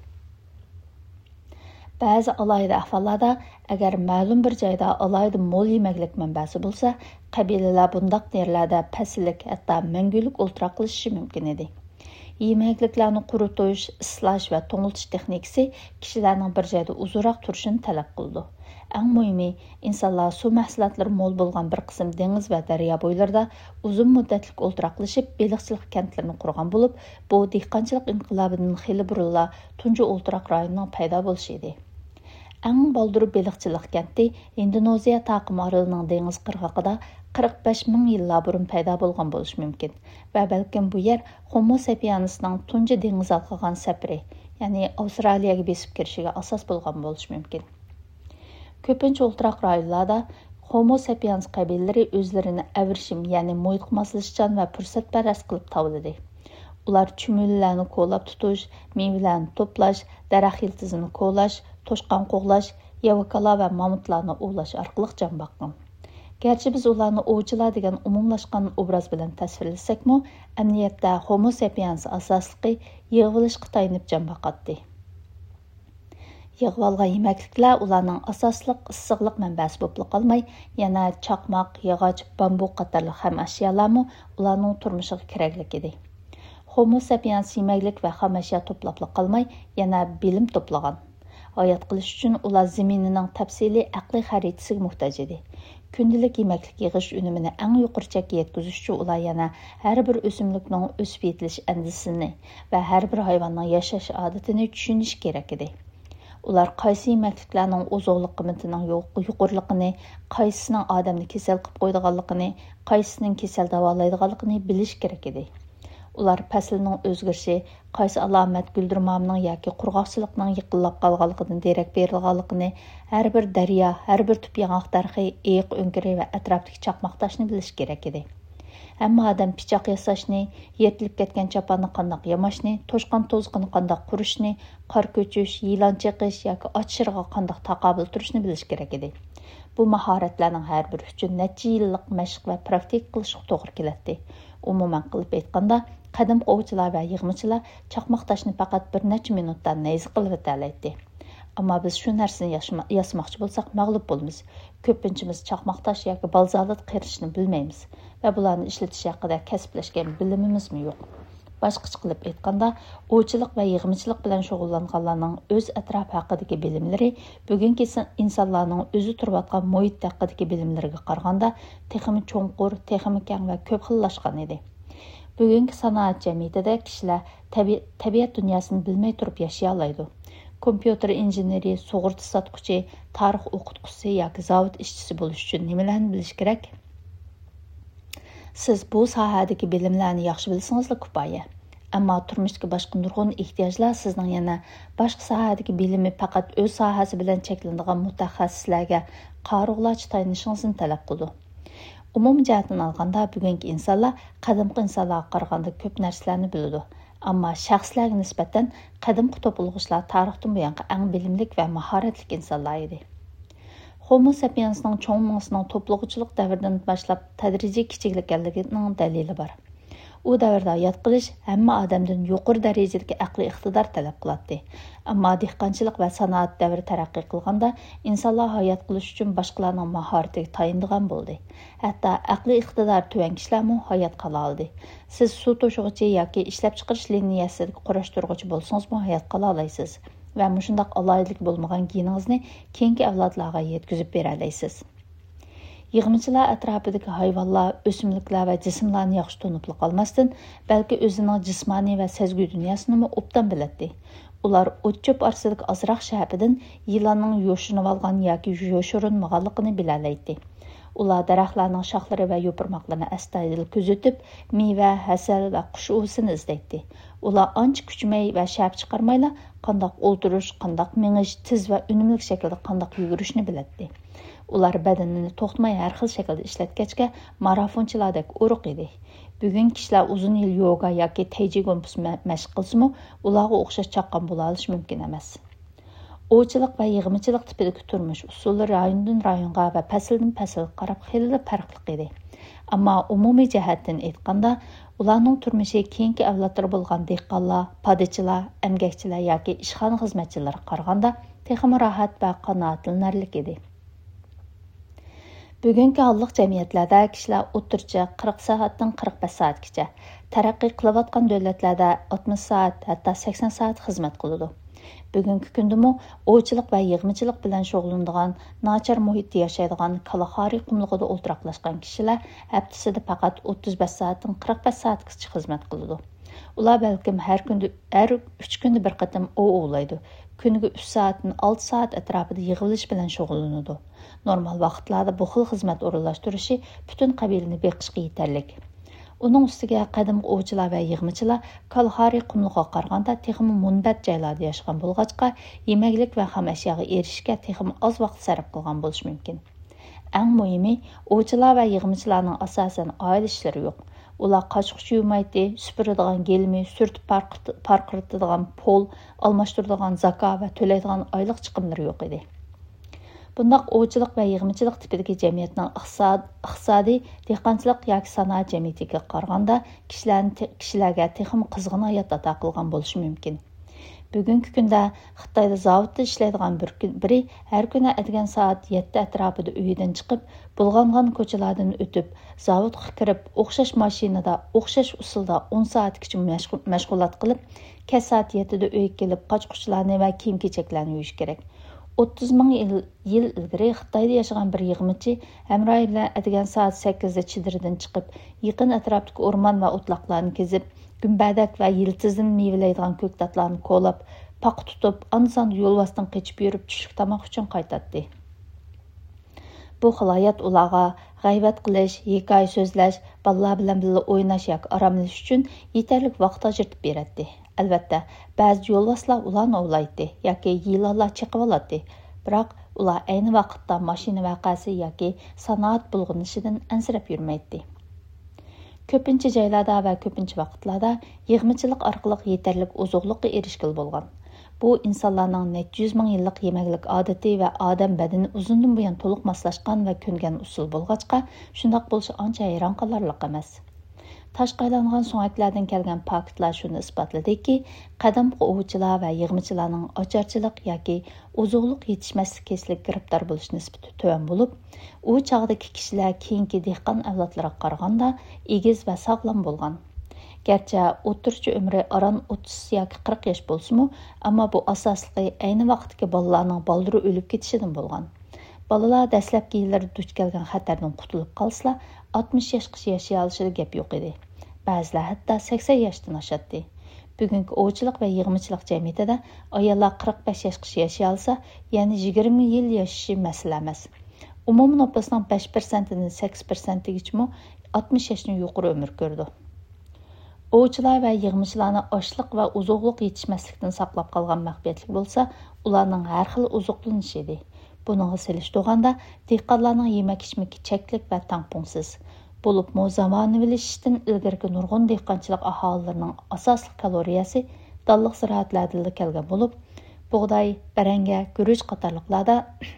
Ba'zi alayda ahvollarda agar ma'lum bir joyda alayda mo'l yemaklik manbasi bo'lsa, qabilalar bundaq yerlarda paslik, hatto mangulik o'ltiroq qilishishi mumkin edi. Yeməkliklərini qurutish, islash va to'ngiltish texnikasi kishilarning bir joyda uzunroq turishini talab qildi. Eng muhimi, insonlar suv mahsulotlari mo'l bo'lgan bir qism dengiz va daryo bo'ylarida uzun muddatli o'ltiroqlashib, baliqchilik kentlarini qurgan bo'lib, bu dehqonchilik inqilobidan xili burunla tunji o'ltiroq rayonining paydo bo'lishi edi. Eng boldir baliqchilik kenti Indoneziya taqim orolining dengiz qirg'og'ida qirq besh ming yillar burun paydo bo'lgan bo'lishi mumkin va balkim bu yer Homo sapiensning tunji dengiz qilgan safari, ya'ni Avstraliyaga besib kirishiga asos bo'lgan bo'lishi mumkin. Ko'pincha o'ltiroq rayonlarda Homo sapiens qabilalari o'zlarini avrishim, ya'ni muhitga moslashchan va fursatparast qilib tavladi. Ular chumullarni qo'llab tutish, mevalarni to'plash, daraxt yiltizini qo'llash, to'shqon qo'g'lash, yavakala va mamutlarni ovlash orqali jon boqqan. Gerçi biz ularni ovchilar degan umumlashgan obraz bilan tasvirlasakmi, amniyatda Homo sapiens asosligi yig'ilishga tayinib jon boqatdi. Yig'ilgan yemakliklar ularning asosliq issiqlik manbasi bo'lib qolmay, yana chaqmoq, yog'och, bambu qatorli ham ashyolarmi ularning turmushiga keraklik edi. Homo sapiens yemaklik va ham ashyo to'plab qolmay, yana bilim to'plagan. Hayot qilish uchun ular zaminining tafsiliy aqliy xaritasiga muhtoj edi. Kundalik yemaklik yig'ish unumini eng yuqori chekka yetkazish uchun ular yana har bir o'simlikning o'sib yetilish andisini va har bir hayvonning yashash odatini tushunish kerak edi. Ular qaysi yemakliklarning ozuqlik qiymatining yuqoriligini, qaysisining odamni kasal qilib qo'ydiganligini, qaysisining kasal davolaydiganligini bilish kerak edi. Ular faslning o'zgarishi, qaysi alomat guldirmamning yoki qurg'oqchilikning yiqilib qolganligidan derak berilganligini, har bir daryo, har bir tup yong'oq darxi, eyiq o'nkiri va atrofdagi chaqmoq toshni bilish kerak edi. Hamma odam pichoq yasashni, yetilib ketgan choponni qandoq yamashni, to'shqon to'zqini qandoq qurishni, qor ko'chish, yilon cheqish yoki och shirg'a qandoq taqobil turishni bilish kerak edi. Bu mahoratlarning har biri uchun necha yillik mashq va praktik qilishga to'g'ri keladi. Umuman qilib aytganda, qadim ovchilar va yig'michilar chaqmoq toshni faqat bir necha minutda nayz qilib o'talaydi. Ammo biz shu narsani yasmoqchi bo'lsak mag'lub bo'lamiz. Ko'pinchimiz chaqmoq tosh yoki balzolat qirishni bilmaymiz va bularni ishlatish haqida kasblashgan bilimimizmi yo'q. Boshqacha qilib aytganda, ovchilik va yig'michilik bilan shug'ullanganlarning o'z atrofi haqidagi bilimlari bugungi insonlarning o'zi turayotgan muhit haqidagi bilimlariga qaraganda texmi cho'nqur, texmi keng va ko'p xillashgan edi. Bugungi sanoat jamiyatida kishilar tabiat dunyosini bilmay turib yashay oladi. Kompyuter injeneri, sug'urta sotquchi, tarix o'qituvchisi yoki zavod ishchisi bo'lish uchun nimalarni bilish kerak? Siz bu sohadagi bilimlarni yaxshi bilsangizlar kifoya. Ammo turmushdagi boshqa nurg'un ehtiyojlar sizning yana boshqa sohadagi bilimi faqat o'z sohasi bilan cheklanadigan mutaxassislarga qarog'larcha tayinishingizni talab qildi. Umum jihatdan olganda bugungi insonlar qadimgi insonlarga qaraganda ko'p narsalarni biladi. Ammo shaxslarga nisbatan qadimgi to'polg'ishlar tarixdan buyon eng bilimli va mahoratli insonlar edi. Homo sapiensning cho'ng mingsining to'plag'uchilik davridan boshlab tadrijiy kichiklanganligining dalili bor. U davrda hayot qilish hamma odamdan yuqori darajadagi aqliy iqtidor talab qiladi. Ammo dehqonchilik va sanoat davri taraqqiy qilganda insonlar hayot qilish uchun boshqalarning mahoratiga tayindigan bo'ldi. Hatto aqliy iqtidor tuvan kishilarmi hayot qila oldi. Siz suv to'shig'ichi yoki ishlab chiqarish liniyasidagi qurashtiruvchi bo'lsangizmi hayot qila olasiz va mushundaq aloyidlik bo'lmagan geningizni keyingi avlodlarga yetkazib bera olasiz. Yig'michilar atrofidagi hayvonlar, o'simliklar va jismlarni yaxshi tunib qolmasdan, balki o'zining jismoniy va sezgi dunyosini obdan biladi. Ular o't-cho'p orasidagi ozroq shahabidan yilonning yo'shinib olgan yoki yo'shirinmaganligini bilalaydi. Ular daraxtlarning shoxlari va yo'pirmoqlarini astoydil kuzatib, meva, hasal va qush uvusini izlaydi. Ular ancha kuchmay va shab chiqarmayla qandoq o'ldirish, qandoq mingish, tiz va unumli shaklda qandoq yugurishni biladi. Ular badanini to'xtamay har xil shaklda ishlatgachga marafonchilardek uruq edi. Bugun kishilar uzun yil yoga yoki tayjigum mashq qilsa-mu, ularga o'xshash chaqqon bo'la olish mumkin emas. Ovchilik va yig'michilik tipidagi turmush usuli rayondan rayonga va fasldan faslga qarab xeyli farqli edi. Ammo umumiy jihatdan aytganda, ularning turmushi keyingi avlodlar bo'lgan dehqonlar, podachilar, emgakchilar yoki ishxona xizmatchilariga qaraganda texmi rohat va qanoatlanarli edi. Bugungi hollik jamiyatlarda kishilar o'tircha qirq soatdan qirq besh soatgacha, taraqqiy qilayotgan davlatlarda oltmish soat, hatto sakson soat xizmat qiladi. Bugungi kundami ovchilik va yig'michilik bilan shug'ullanadigan, nachar muhitda yashaydigan Kalahari qumlig'ida o'ltiraqlashgan kishilar haftasida faqat o'ttiz besh soatdan qirq besh soatgacha xizmat qiladi. Ular balkim har kunda har uch kunda bir qatam ov ovlaydi. Kuniga uch soatdan olti soat atrofida yig'ilish bilan shug'ullanadi. Normal vaqtlarda bu xil xizmat o'rinlashtirishi butun qabilani beqishga yetarlik. Uning ustiga qadimgi ovchilar va yig'michilar Kalahari qumlig'iga qaraganda texmi munbat joylarda yashagan bo'lg'achqa, yemaklik va xam ashyoga erishishga texmi oz vaqt sarf qilgan bo'lishi mumkin. Eng muhimi, ovchilar va yig'michilarning asosan oila ishlari yo'q. Ular qochqich yumaydi, supuradigan gelmi, surtib parqiritadigan pol, almashtiradigan zakot va to'laydigan oylik chiqimlari yo'q edi. Bundaq ovchilik va yig'michilik tipidagi jamiyatning iqtisodiy dehqonchilik yoki sanoat jamiyatiga qaraganda kishilarga texim qizg'in hayot ato qilgan bo'lishi mumkin. Bugungi kunda Xitoyda zavodda ishlaydigan bir biri har kuni atgan soat yetti atrofida uyidan chiqib, bulg'angan ko'chalardan o'tib, zavodga kirib, o'xshash mashinada, o'xshash usulda o'n soatgacha mashg'ulot qilib, kech soat yettida uyga kelib, qochquchlarni va kiyim-kechaklarni yuvish kerak. o'ttiz ming yil ilgari Xitoyda yashagan bir yig'michi hamrohi bilan atgan soat sakkizda chidiridan chiqib, yaqin atrofdagi o'rmon va o'tloqlarni kezib, gumbadak va yiltizdan mevalaydigan ko'ktatlarni qo'lab, paq tutib, anson yo'lvosdan qochib yurib tushlik tomoq uchun qaytadi. Bu xil hayot ularga g'aybat qilish, hikoya so'zlash, bolalar bilan birga o'ynash yoki oromlash uchun yetarli vaqt ajratib beradi. Albatta, ba'zi yo'lvoslar ularni ovlaydi yoki yilonlar chiqib oladi. Biroq ular ayni vaqtda mashina vaqasi yoki sanoat bulg'anishidan ansirab yurmaydi. Ko'pincha joylarda va ko'pincha vaqtlarda yig'michilik orqali yetarli ozuqlikqa erishgil bo'lgan. Bu insonlarning necha yuz ming yillik yemaklik odati va odam badani uzundan buyon to'liq moslashgan va ko'ngan usul bo'lg'achqa, shundoq bo'lishi ancha hayron qolarliq emas. Tashqaylangan so'ngaklardan kelgan faktlar shuni isbotladiki, qadimgi ovchilar va yig'michilarning ocharchilik yoki ozuqlik yetishmaslik kasallik giribdor bo'lish nisbati tuvan bo'lib, u chog'dagi kishilar keyingi dehqon avlodlarga qaraganda egiz va sog'lom bo'lgan. Gerçi o'tirchi umri aran o'ttiz yoki qirq yosh bo'lsa-mu, ammo bu asosli ayni vaqtdagi bolalarning baldiri o'lib ketishidan bo'lgan. Bolalar dastlabki yillarda duch kelgan xatardan qutulib qolsa, oltmish yoshgacha yashay olishida gap yo'q edi. Ba'zilar hatto sakson yoshdan oshadi. Bugungi ovchilik va yig'michilik jamiyatida ayollar qirq besh yoshgacha yashay olsa, ya'ni yigirma yil yashashi masala emas. Umumiy nopasning besh persentidan sakkiz persentigacha oltmish yoshdan yuqori umr ko'rdi. Ovchilar va yig'michilarni ochliq va uzuqlik yetishmaslikdan saqlab qolgan maxfiyatlik bo'lsa, ularning har xil uzuqlanishi edi. Buningga selishtirganda dehqonlarning yemak-ichmaki cheklik va tangpungsiz bo'lib, zamonaviylashishdan ilgarigi nurg'un dehqonchilik aholilarining asosli kaloriyasi dalliq ziroatlardan kelgan bo'lib, bug'doy, baranga, guruch qatorliqlarda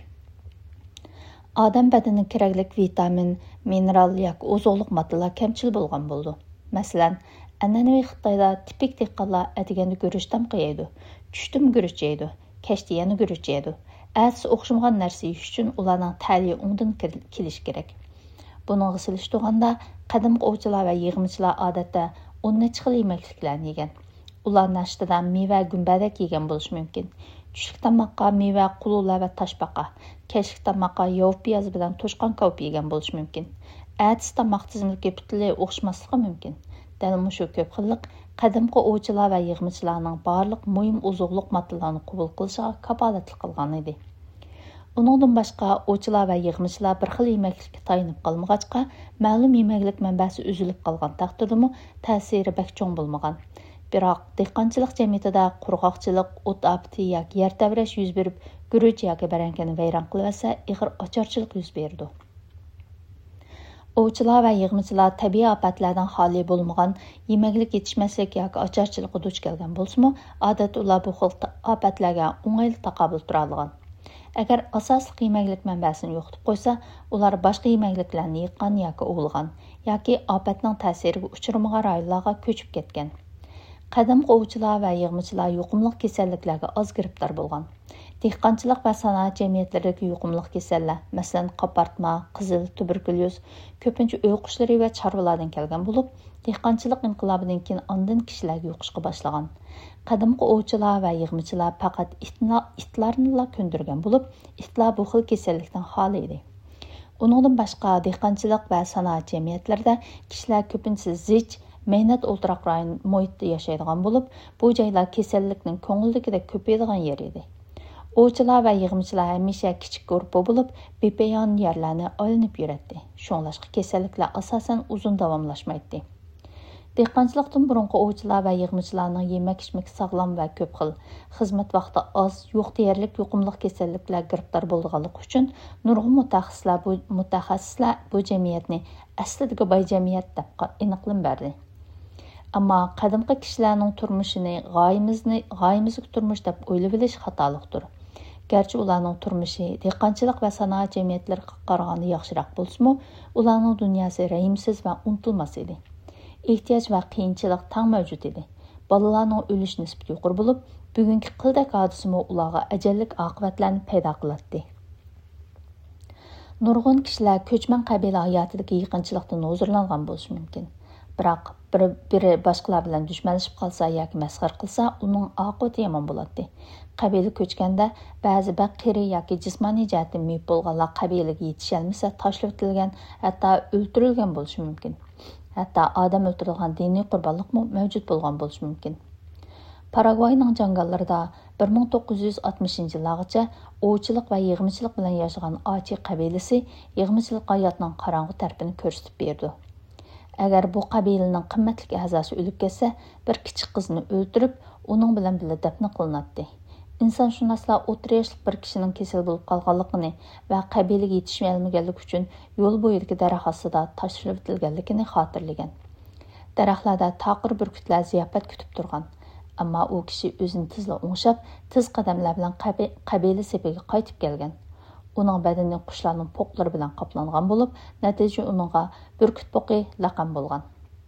odam badaniga kerakli vitamin, mineral yoki ozuqlik moddalar kamchil bo'lgan bo'ldi. Masalan, an'anaviy Xitoyda tipik dehqonlar atiganda guruch tamqi yeydi, tushdim guruch yeydi, kechda yana guruch yeydi. Әтісі оқшымған нәрсе үшін оларның тәлі оңдың келіш керек. Бұның selishtirganda qadimgi ovchilar va yig'michilar odatda o'n necha xil yemekliklarni yegan. Ular nashtadan meva, gumbadak yegan bo'lishi mumkin. Tushlik tamoqqa meva, qulular va toshbaqa, kechlik tamoqqa yov piyoz bilan to'shqon kavp yegan bo'lishi mumkin. Әтіс tamoq tizimiga butunlay o'xshamasligi mumkin. Dal mushu ko'p xillik qadimgi ovchilar va yig'michilarning barliq muhim ozuqlik moddalarni qabul qilishiga kafolatlik qilgan edi. Uningdan boshqa ovchilar va yig'michilar bir xil yeməklikka tayinib qalmag'achqa, ma'lum yeməklik manbasi üzülüb qalgan taqdirdimi ta'siri bək cho'ng bo'lmagan. Biroq dehqonchilik jamiyatida qurg'oqchilik, o't afti yoki yer tavrash yuz berib, guruch yoki barankani vayron qilsa, ig'ir ocharchilik yuz berdi. Ovchilar va yig'michilar tabiiy ofatlardan xoli bo'lmagan yeməklik yetishmaslik yoki ocharchilikqa duch kelgan bo'lsa-mu, odatda ular bu xil ofatlarga o'ng'ayli taqobil tura olgan. Agar asosli yeməklik manbasini yo'qotib qo'ysa, ular boshqa yeməkliklarni yiqqan yoki o'g'ilgan yoki ofatning ta'siriga uchramagan rayonlarga ko'chib ketgan. Qadimgi ovchilar va yig'michilar yuqumli kasalliklarga oz giribdor bo'lgan. Dehqonchilik va sanoat jamiyatlaridagi yuqumli kasallar, masalan, qopartma, qizil, tuberkulyoz, ko'pincha uy qushlari va chorvalardan kelgan bo'lib, dehqonchilik inqilobidan keyin ondan kishilarga yuqishga boshlagan. Qadimgi ovchilar va yig'michilar faqat itlarni ko'ndirgan bo'lib, itlar bu xil kasallikdan xoli edi. Uningdan boshqa dehqonchilik va sanoat jamiyatlarida kishilar ko'pincha zich, mehnat o'ltiroq rayon muhitda yashaydigan bo'lib, bu joylar kasallikning ko'ngildagidek ko'paydigan yer edi. Ovchilar va yig'michilar hamisha kichik guruh bo'lib, bepayon yerlarni aylanib yuradi. Shunlashqa kasalliklar asosan uzun davomlashmaydi. Dehqonchilikdan burungi ovchilar va yig'michilarning yemak-ichmak sog'lom va ko'p xil, xizmat vaqti oz, yo'q deyarlik yuqumli kasalliklar giribdor bo'lganligi uchun nurg'un mutaxassislar bu mutaxassislar bu jamiyatni aslidagi boy jamiyat deb aniqlam berdi. Ammo qadimgi kishilarning turmushini g'oyimizni g'oyimizlik turmush deb o'ylab olish xatolikdir. Garchi ularning turmushi dehqonchilik va sanoat jamiyatlariga qaraganda yaxshiroq bo'lsa-mu, ularning dunyosi rahimsiz va unutilmas edi. Ehtiyoj va qiyinchilik tang mavjud edi. Bolalarning o'lish nisbati yuqori bo'lib, bugungi qildak hodisimi ularga ajallik oqibatlarni paydo qiladi. Nurg'un kishilar ko'chman qabila hayotidagi yaqinchilikdan huzurlangan bo'lishi mumkin. Biroq biri biri boshqalar bilan dushmanlashib qolsa yoki masxar qilsa, uning oqibati yomon bo'ladi. Qabila ko'chganda ba'zi baqiri yoki jismoniy jihatdan miyib bo'lganlar qabilaga yetisholmasa tashlab o'tilgan, hatto o'ldirilgan bo'lishi mumkin. Hatto odam o'ldirilgan diniy qurbonlikmi mavjud bo'lgan bo'lishi mumkin. Paragvayning jangallarida bir ming to'qqiz yuz oltmishinchi yillargacha ovchilik va yig'michilik bilan yashagan Achi qabilasi yig'michilik hayotning qorong'u tarafini ko'rsatib berdi. Agar bu qabilaning qimmatli a'zosi o'lib ketsa, bir kichik qizni o'ldirib, uning bilan birga dafn qilinadi. Insonshunoslar o'ttiz yoshlik bir kishining kasal bo'lib qolganligini va qabilaga yetishmay olmaganligi uchun yo'l bo'yidagi daraxt ostida tashlab o'tilganligini xotirlagan. Daraxtlarda taqir burkutlar ziyofat kutib turgan. Ammo u kishi o'zini tezla o'ngshab, tez qadamlar bilan qabila sepiga qaytib kelgan. Uning badani qushlarning po'qlari bilan qoplangan bo'lib, natija uningga burkut po'qi laqam bo'lgan.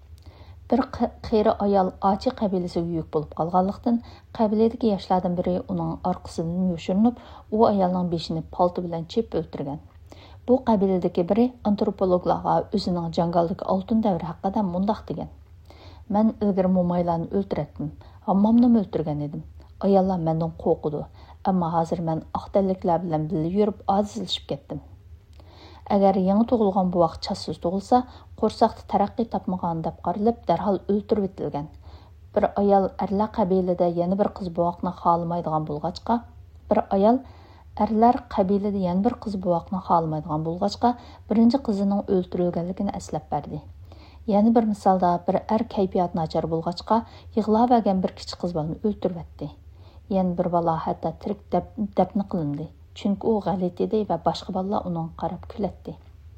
Bir qeri ayol Achi qabilasiga yuk bo'lib qolganlikdan qabiladagi yoshlardan biri uning orqasidan yoshirinib, u ayolning beshini palto bilan chep o'ldirgan. Bu qabiladagi biri antropologlarga o'zining jangaldagi oltin davri haqida mundaq degan. Men ilgari mo'maylarni o'ldirdim, hammomni o'ldirgan edim. Ayollar mendan qo'rqdi, ammo hozir men oqtanliklar bilan birga yurib ojizlashib ketdim. Agar yangi tug'ilgan bu vaqt chassiz tug'ilsa, qo'rsaqda taraqqiy topmagan deb qarilib, darhol o'ldirib etilgan. Bir ayol erlar qabilada yana bir qiz buvoqni xohlamaydigan bo'lg'achqa, bir ayol erlar qabilada yana bir qiz buvoqni xohlamaydigan bo'lg'achqa, birinchi qizining o'ldirilganligini eslab berdi. Yana bir misolda bir er kayfiyat nachar bo'lg'achqa, yig'lab olgan bir kichik qiz bolani o'ldirib etdi. Yana bir bola hatto tirik dafn qilindi. Chunki u g'alat edi va boshqa bolalar uning qarab kuladi.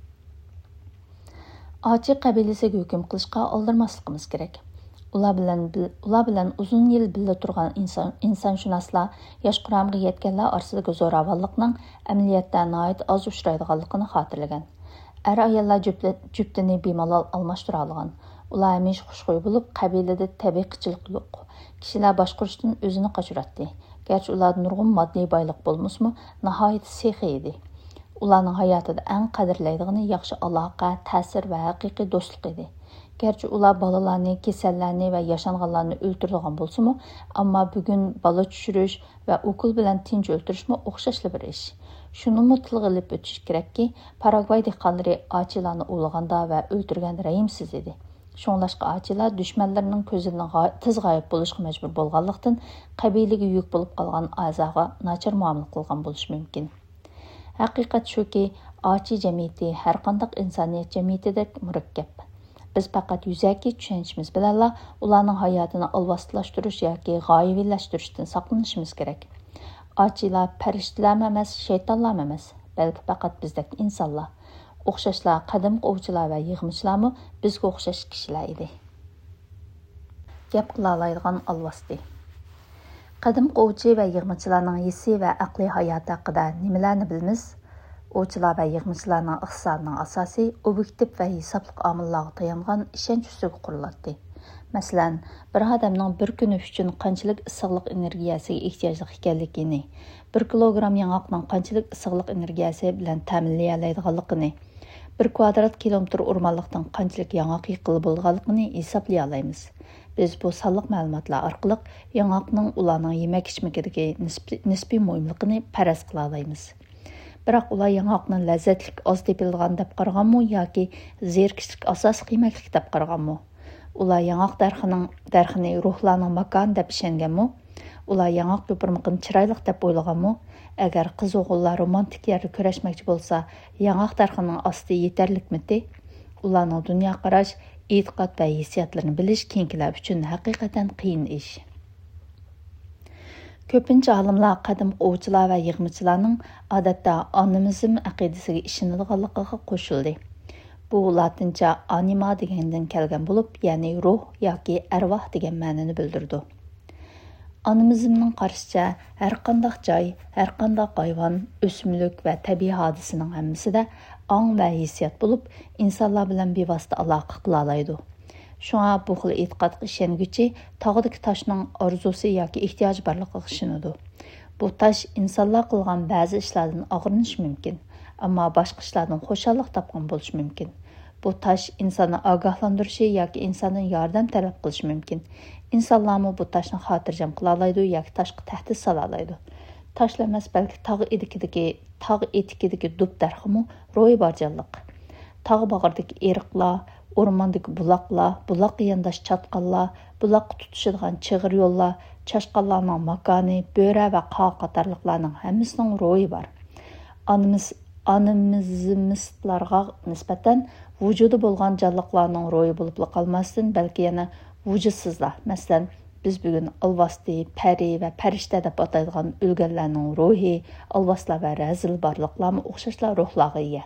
Achi qabilasiga hukm qilishga oldirmasligimiz kerak. Ular bilan ular bilan uzun yil birga turgan inson insonshunoslar yosh quramga yetganlar orasidagi zo'ravonlikning amaliyotda nihoyat oz uchraydiganligini xotirlagan. Er ayollar juftini bemalol almashtira olgan. Ular hamisha xushxuy bo'lib, qabilada tabiiychilik yo'q. Kishilar boshqurishdan o'zini qochiradi. Gerçi ular nurg'un moddiy boylik bo'lmasmi, nihoyat sexiy edi. Ularning hayotida eng qadrlaydigani yaxshi aloqa, ta'sir va haqiqiy do'stlik edi. Gerçi ular bolalarni, kasallarni va yashanganlarni o'ldirgan bo'lsa-mu, ammo bugun bola tushirish va o'kul bilan tinch o'ldirishmi o'xshashli bir ish. Shuni mutlaq qilib o'tish kerakki, Paragvay dehqonlari Achilarni o'lganda va o'ldirganda rahimsiz edi. Şoңlашqa Achilar düşmanlarının ko'zidan tez g'oyib bo'lishga majbur bo'lganlikdan qabilaga yuk bo'lib qolgan a'zoga nachar muomala qilgan bo'lishi mumkin. Haqiqat shuki, Achi jamiyati har qandaq insoniyat jamiyatidek murakkab. Biz faqat yuzaki tushunishimiz bilanla ularning hayotini alvostlashtirish yoki g'oyiviylashtirish saqlanishimiz kerak. Achilar farishtalar emas, shaytonlar emas, balki faqat bizdek insonlar. O'xshashlar qadimgi ovchilar va yig'michlarmi bizga o'xshash kishilar edi. Gap qila oladigan alvasti. Qadimgi ovchi va yig'michlarning hissi va aqliy hayoti haqida nimalarni bilamiz? Ovchilar va yig'michlarning iqtisodining asosi obyektiv va hisobli omillarga tayangan ishonch ustiga quriladi. Masalan, bir odamning bir kuni uchun qanchalik issiqlik energiyasiga ehtiyojli ekanligini, bir kilogramm yong'oqning qanchalik issiqlik energiyasi bilan ta'minlay oladiganligini, bir kvadrat kilometr o'rmonlikdan qanchalik yong'oq yiqilib bo'lganligini hisoblay olamiz. Biz bu sonliq ma'lumotlar orqali yong'oqning ularning yemak-ichmakidagi nisbiy muhimligini faraz qila olamiz. Biroq ular yong'oqni lazzatli oz tepilgan deb qaraganmi yoki zerikishlik asosiy yemaklik deb qaraganmi? Ular yong'oq darxining darxini ruhlarning makoni deb ishonganmi? Ular yong'oq ko'pirmiqini chiroyli deb o'ylaganmi? Agar qiz o'g'illar romantik yerda kurashmoqchi bo'lsa, yong'oq darxining osti yetarlikmidi? Ularning dunyo qarash, e'tiqod va hissiyotlarini bilish keyingilar uchun haqiqatan qiyin ish. Ko'pincha olimlar qadim ovchilar va yig'michilarning odatda animizm aqidasiga ishonadiganligiga qo'shildi. Bu latincha anima degandan kelgan bo'lib, ya'ni ruh yoki arvoh degan ma'noni bildirdi. Animizmning qarashicha, har qanday joy, har qanday hayvon, o'simlik va tabiiy hodisaning hammasida ong va hissiyot bo'lib, insonlar bilan bevosita aloqa qila oladi. Shunga bu xil e'tiqodga ishonguchi tog'dagi toshning orzusi yoki ehtiyoji borligiga ishonadi. Bu tosh insonlar qilgan ba'zi ishlardan og'rinishi mumkin, ammo boshqa ishlardan xo'shallik topgan bo'lishi mumkin. Bu tosh insonni ogohlantirishi yoki insondan yordam talab qilishi mumkin. İnsanlarmı bu taşni xotirjam qila oladi yoki toshga tahdid sola oladi. Toshlar emas, balki tog' etikidagi, tog' etikidagi dub darximi ro'y borjonliq. Tog' bag'ridagi eriqlar, o'rmondagi buloqlar, buloq yandash chatqonlar, buloqqa tutishadigan chig'ir yo'llar, chashqonlarning makoni, bo'ra va qa qatorliqlarning hammasining ro'yi bor. Animiz animizmistlarga nisbatan vujudi bo'lgan jonliqlarning ro'yi bo'lib qolmasdan, balki yana vujudsizlar. Masalan, biz bugun alvasti, pari va farishta deb ataydigan o'lganlarning ruhi, alvastlar va razil barliqlarmi o'xshashlar ruhlarga ega.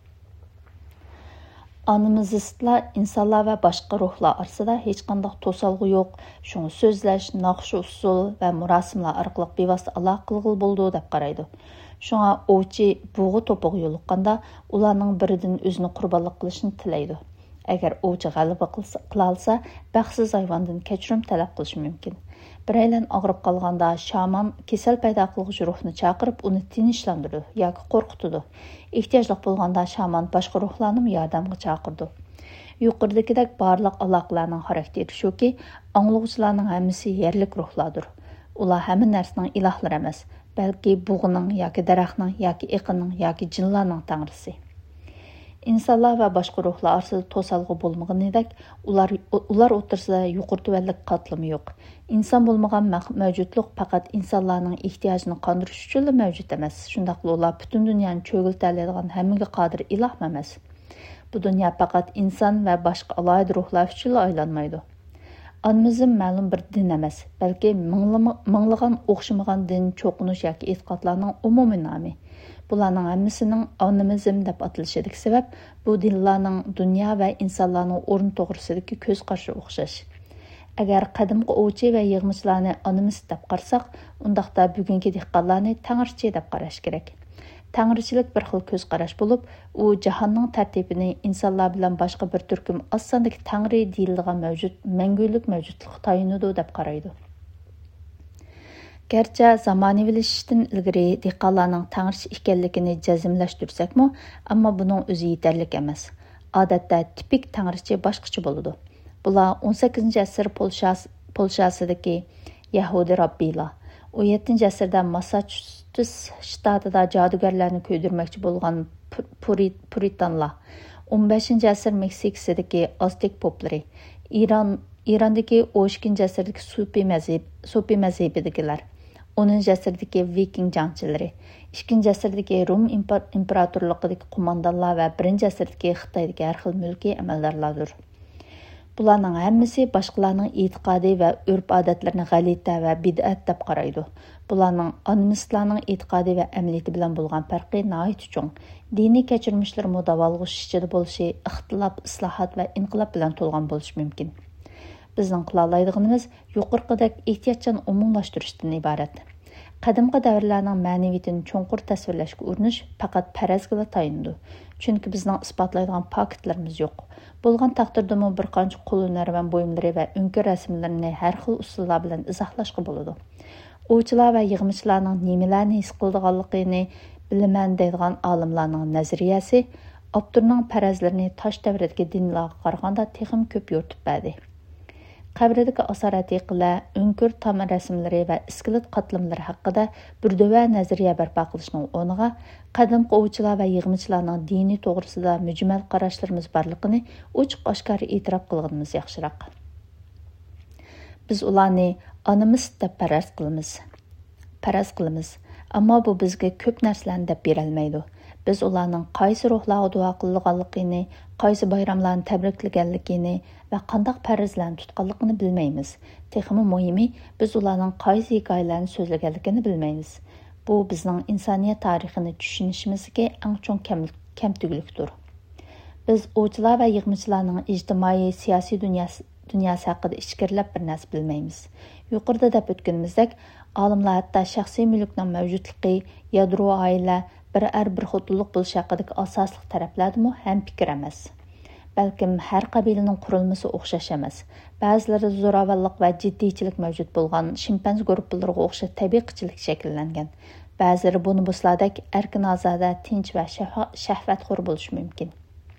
Animizistlar insonlar va boshqa ruhlar orasida hech qanday to'salg'i yo'q. Shuni so'zlash, naqsh usul va murosimlar orqali bevosita aloqa qilg'il bo'ldi deb qaraydi. Shunga ovchi bug'i to'pig'i yo'liqqanda ularning biridan o'zini qurbonlik qilishni tilaydi. Agar ovchi g'alaba qila olsa, baxtsiz hayvondan kechirim talab qilish mumkin. Biraylan og'rib qolganda shaman kasal paydo qiluvchi ruhni chaqirib, uni tinchlantiradi yoki qo'rqitadi. Ehtiyojli bo'lganda shaman boshqa ruhlarni yordamga chaqirdi. Yuqoridagidek barliq aloqalarning xarakteri shuki, anglovchilarning hammasi yerlik ruhlardir. Ular hamma narsaning ilohlari emas, balki bug'ning yoki daraxtning yoki iqinning yoki jinlarning tanrisi. İnsanlar va boshqa ruhlar orasida to'salg'i bo'lmaganidek, ular ular o'tirsida yuqori-tuvanlik qatlami yo'q. İnson bo'lmagan mavjudlik faqat insonlarning ehtiyojini qondirish uchun mavjud emas. Shundaqla ular butun dunyoni cho'g'iltiradigan hammaga qodir iloh emas. Bu dunyo faqat inson va boshqa alohida ruhlar uchun aylanmaydi. Animizm ma'lum bir din emas, balki minglagan o'xshamagan din, cho'qinish yoki e'tiqodlarning umumiy nomi. Bularning hammasining animizm deb atilishidagi sabab bu dinlarning dunyo va insonlarning o'rni to'g'risidagi ko'z qarashi o'xshash. Agar qadimgi ovchi va yig'michlarni animist deb qarasak, undaqda bugungi dehqonlarni tangrichi deb qarash kerak. Tangrichilik bir xil ko'z qarash bo'lib, u jahonning tartibini insonlar bilan boshqa bir turkum osondagi tangri deyiladigan mavjud, mangulik mavjudlik tayinudi deb qaraydi. Gerçi zamanaviylashtdan ilgari dehqonlarning tangrichi ekanligini jazmlashtirsakmi, ammo buning o'zi yetarli emas. Odatda tipik tangrichi boshqacha bo'ladi. Bular o'n sakkizinchi asr Polshasidagi Yahudi rabbiylar, o'n yettinchi asrda Massachusets shtatida jodugarlarni ko'ydirmoqchi bo'lgan puritanlar, o'n beshinchi asr Meksikasidagi Aztek poplari, Iran Irondagi o'n ikkinchi asrdagi sufi mazhab, sufi mazhabidagilar, o'ninchi asrdagi Viking jangchilari, ikkinchi asrdagi Rum imperatorluğidagi qo'mondonlar va birinchi asrdagi Xitoydagi har xil mulkiy amaldorlardir. Bularning hammasi boshqalarning e'tiqodi va urf-odatlarini g'alati va bid'at deb qaraydi. Bularning animistlarning e'tiqodi va amaliyati bilan bo'lgan farqi nihoyat cho'ng. Diniy kechirmishlar mudavolg'ish ichida bo'lishi, ixtilof, islohot va inqilob bilan to'lgan bo'lishi mumkin. Bizning qila oladiganimiz yuqorqidek ehtiyotchan umumlashtirishdan iborat. Qadimgi davrlarning ma'naviyatini cho'nqur tasvirlashga urinish faqat farazga tayinadi. Chunki bizning isbotlaydigan faktlarimiz yo'q. Bo'lgan taqdirdami bir qancha qo'l hunarvan buyumlari va o'nkir rasmlarini har xil usullar bilan izohlashga bo'ladi. O'quvchilar va yig'michilarning nimalarni his qilganligini bilaman deydigan olimlarning nazariyasi avtorning farazlarini tosh davridagi dinlarga qaraganda texim ko'p yo'rtib berdi. Qabridagi asoratiyqilar, o'nkir tom rasmlari va iskelet qatlamlari haqida bir dova nazariya barpo qilishning o'rniga qadimgi o'quvchilar va yig'michilarning dini to'g'risida mujmal qarashlarimiz borligini ochiq-oshkor e'tirof qilganimiz yaxshiroq. Biz ularni animist deb faraz qilamiz. Faraz qilamiz, ammo bu bizga ko'p narsalarni deb bera olmaydi. Biz ularning qaysi ruhlarga duo qilganligini, qaysi bayramlarni tabriklaganligini va qanday farazlarni tutganligini bilmaymiz. Texmi muhimi, biz ularning qaysi hikoyalarni so'zlaganligini bilmaymiz. Bu bizning insoniyat tarixini tushunishimizga eng cho'ng kamtugulikdir. Biz o'quvchilar va yig'michilarning ijtimoiy, siyosiy dunyosi dunyosi haqida ichkarilab bir narsa bilmaymiz. Yuqorida deb o'tganimizdek, olimlar hatto shaxsiy mulkning mavjudligi, yadro oila, bir er bir xotinlik bo'lish haqidagi asosli taraflarmi ham fikr emas. Balkim har qabilaning qurilmasi o'xshash emas. Ba'zilari zo'ravonlik va jiddiychilik mavjud bo'lgan shimpanz guruhlariga o'xshash tabiiychilik shakllangan. Ba'zilari bonoboslardek erkin ozoda, tinch va shahvatxo'r bo'lishi mumkin.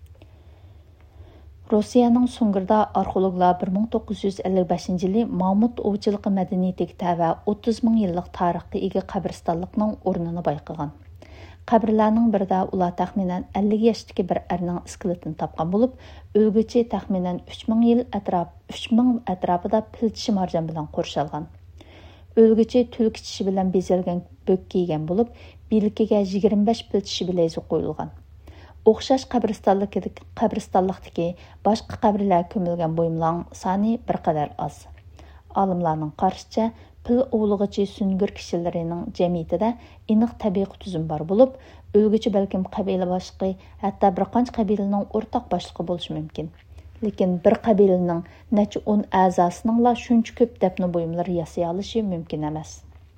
Rossiyaning Sungirda arxeologlar bir ming to'qqiz yuz ellik beshinchi yili Mamut ovchiligi madaniyatiga tava o'ttiz ming yillik tarixga ega qabristonlikning o'rnini bayqagan. Qabrlarning birida ular taxminan ellik yoshdagi bir erning iskeletini topgan bo'lib, o'lguchi taxminan uch ming yil atrof uch ming atrofida piltishi marjon bilan qo'rshalgan. O'lguchi tulki tishi bilan bezalgan bo'k kiygan bo'lib, bilkiga yigirma besh piltishi bilezik qo'yilgan. O'xshash qabristonlikdagi qabristonlikdagi boshqa qabrlar ko'milgan buyumlarning soni bir qadar oz. Olimlarning qarashicha, pil ovlig'ichi sungir kishilarining jamiyatida aniq tabiiy tuzum bor bo'lib, o'lguchi balkim qabila boshlig'i, hatto bir qancha qabilaning o'rtoq boshlig'i bo'lishi mumkin. Lekin bir qabilaning necha o'n a'zosining la shuncha ko'p dafn buyumlari yasay olishi mumkin emas.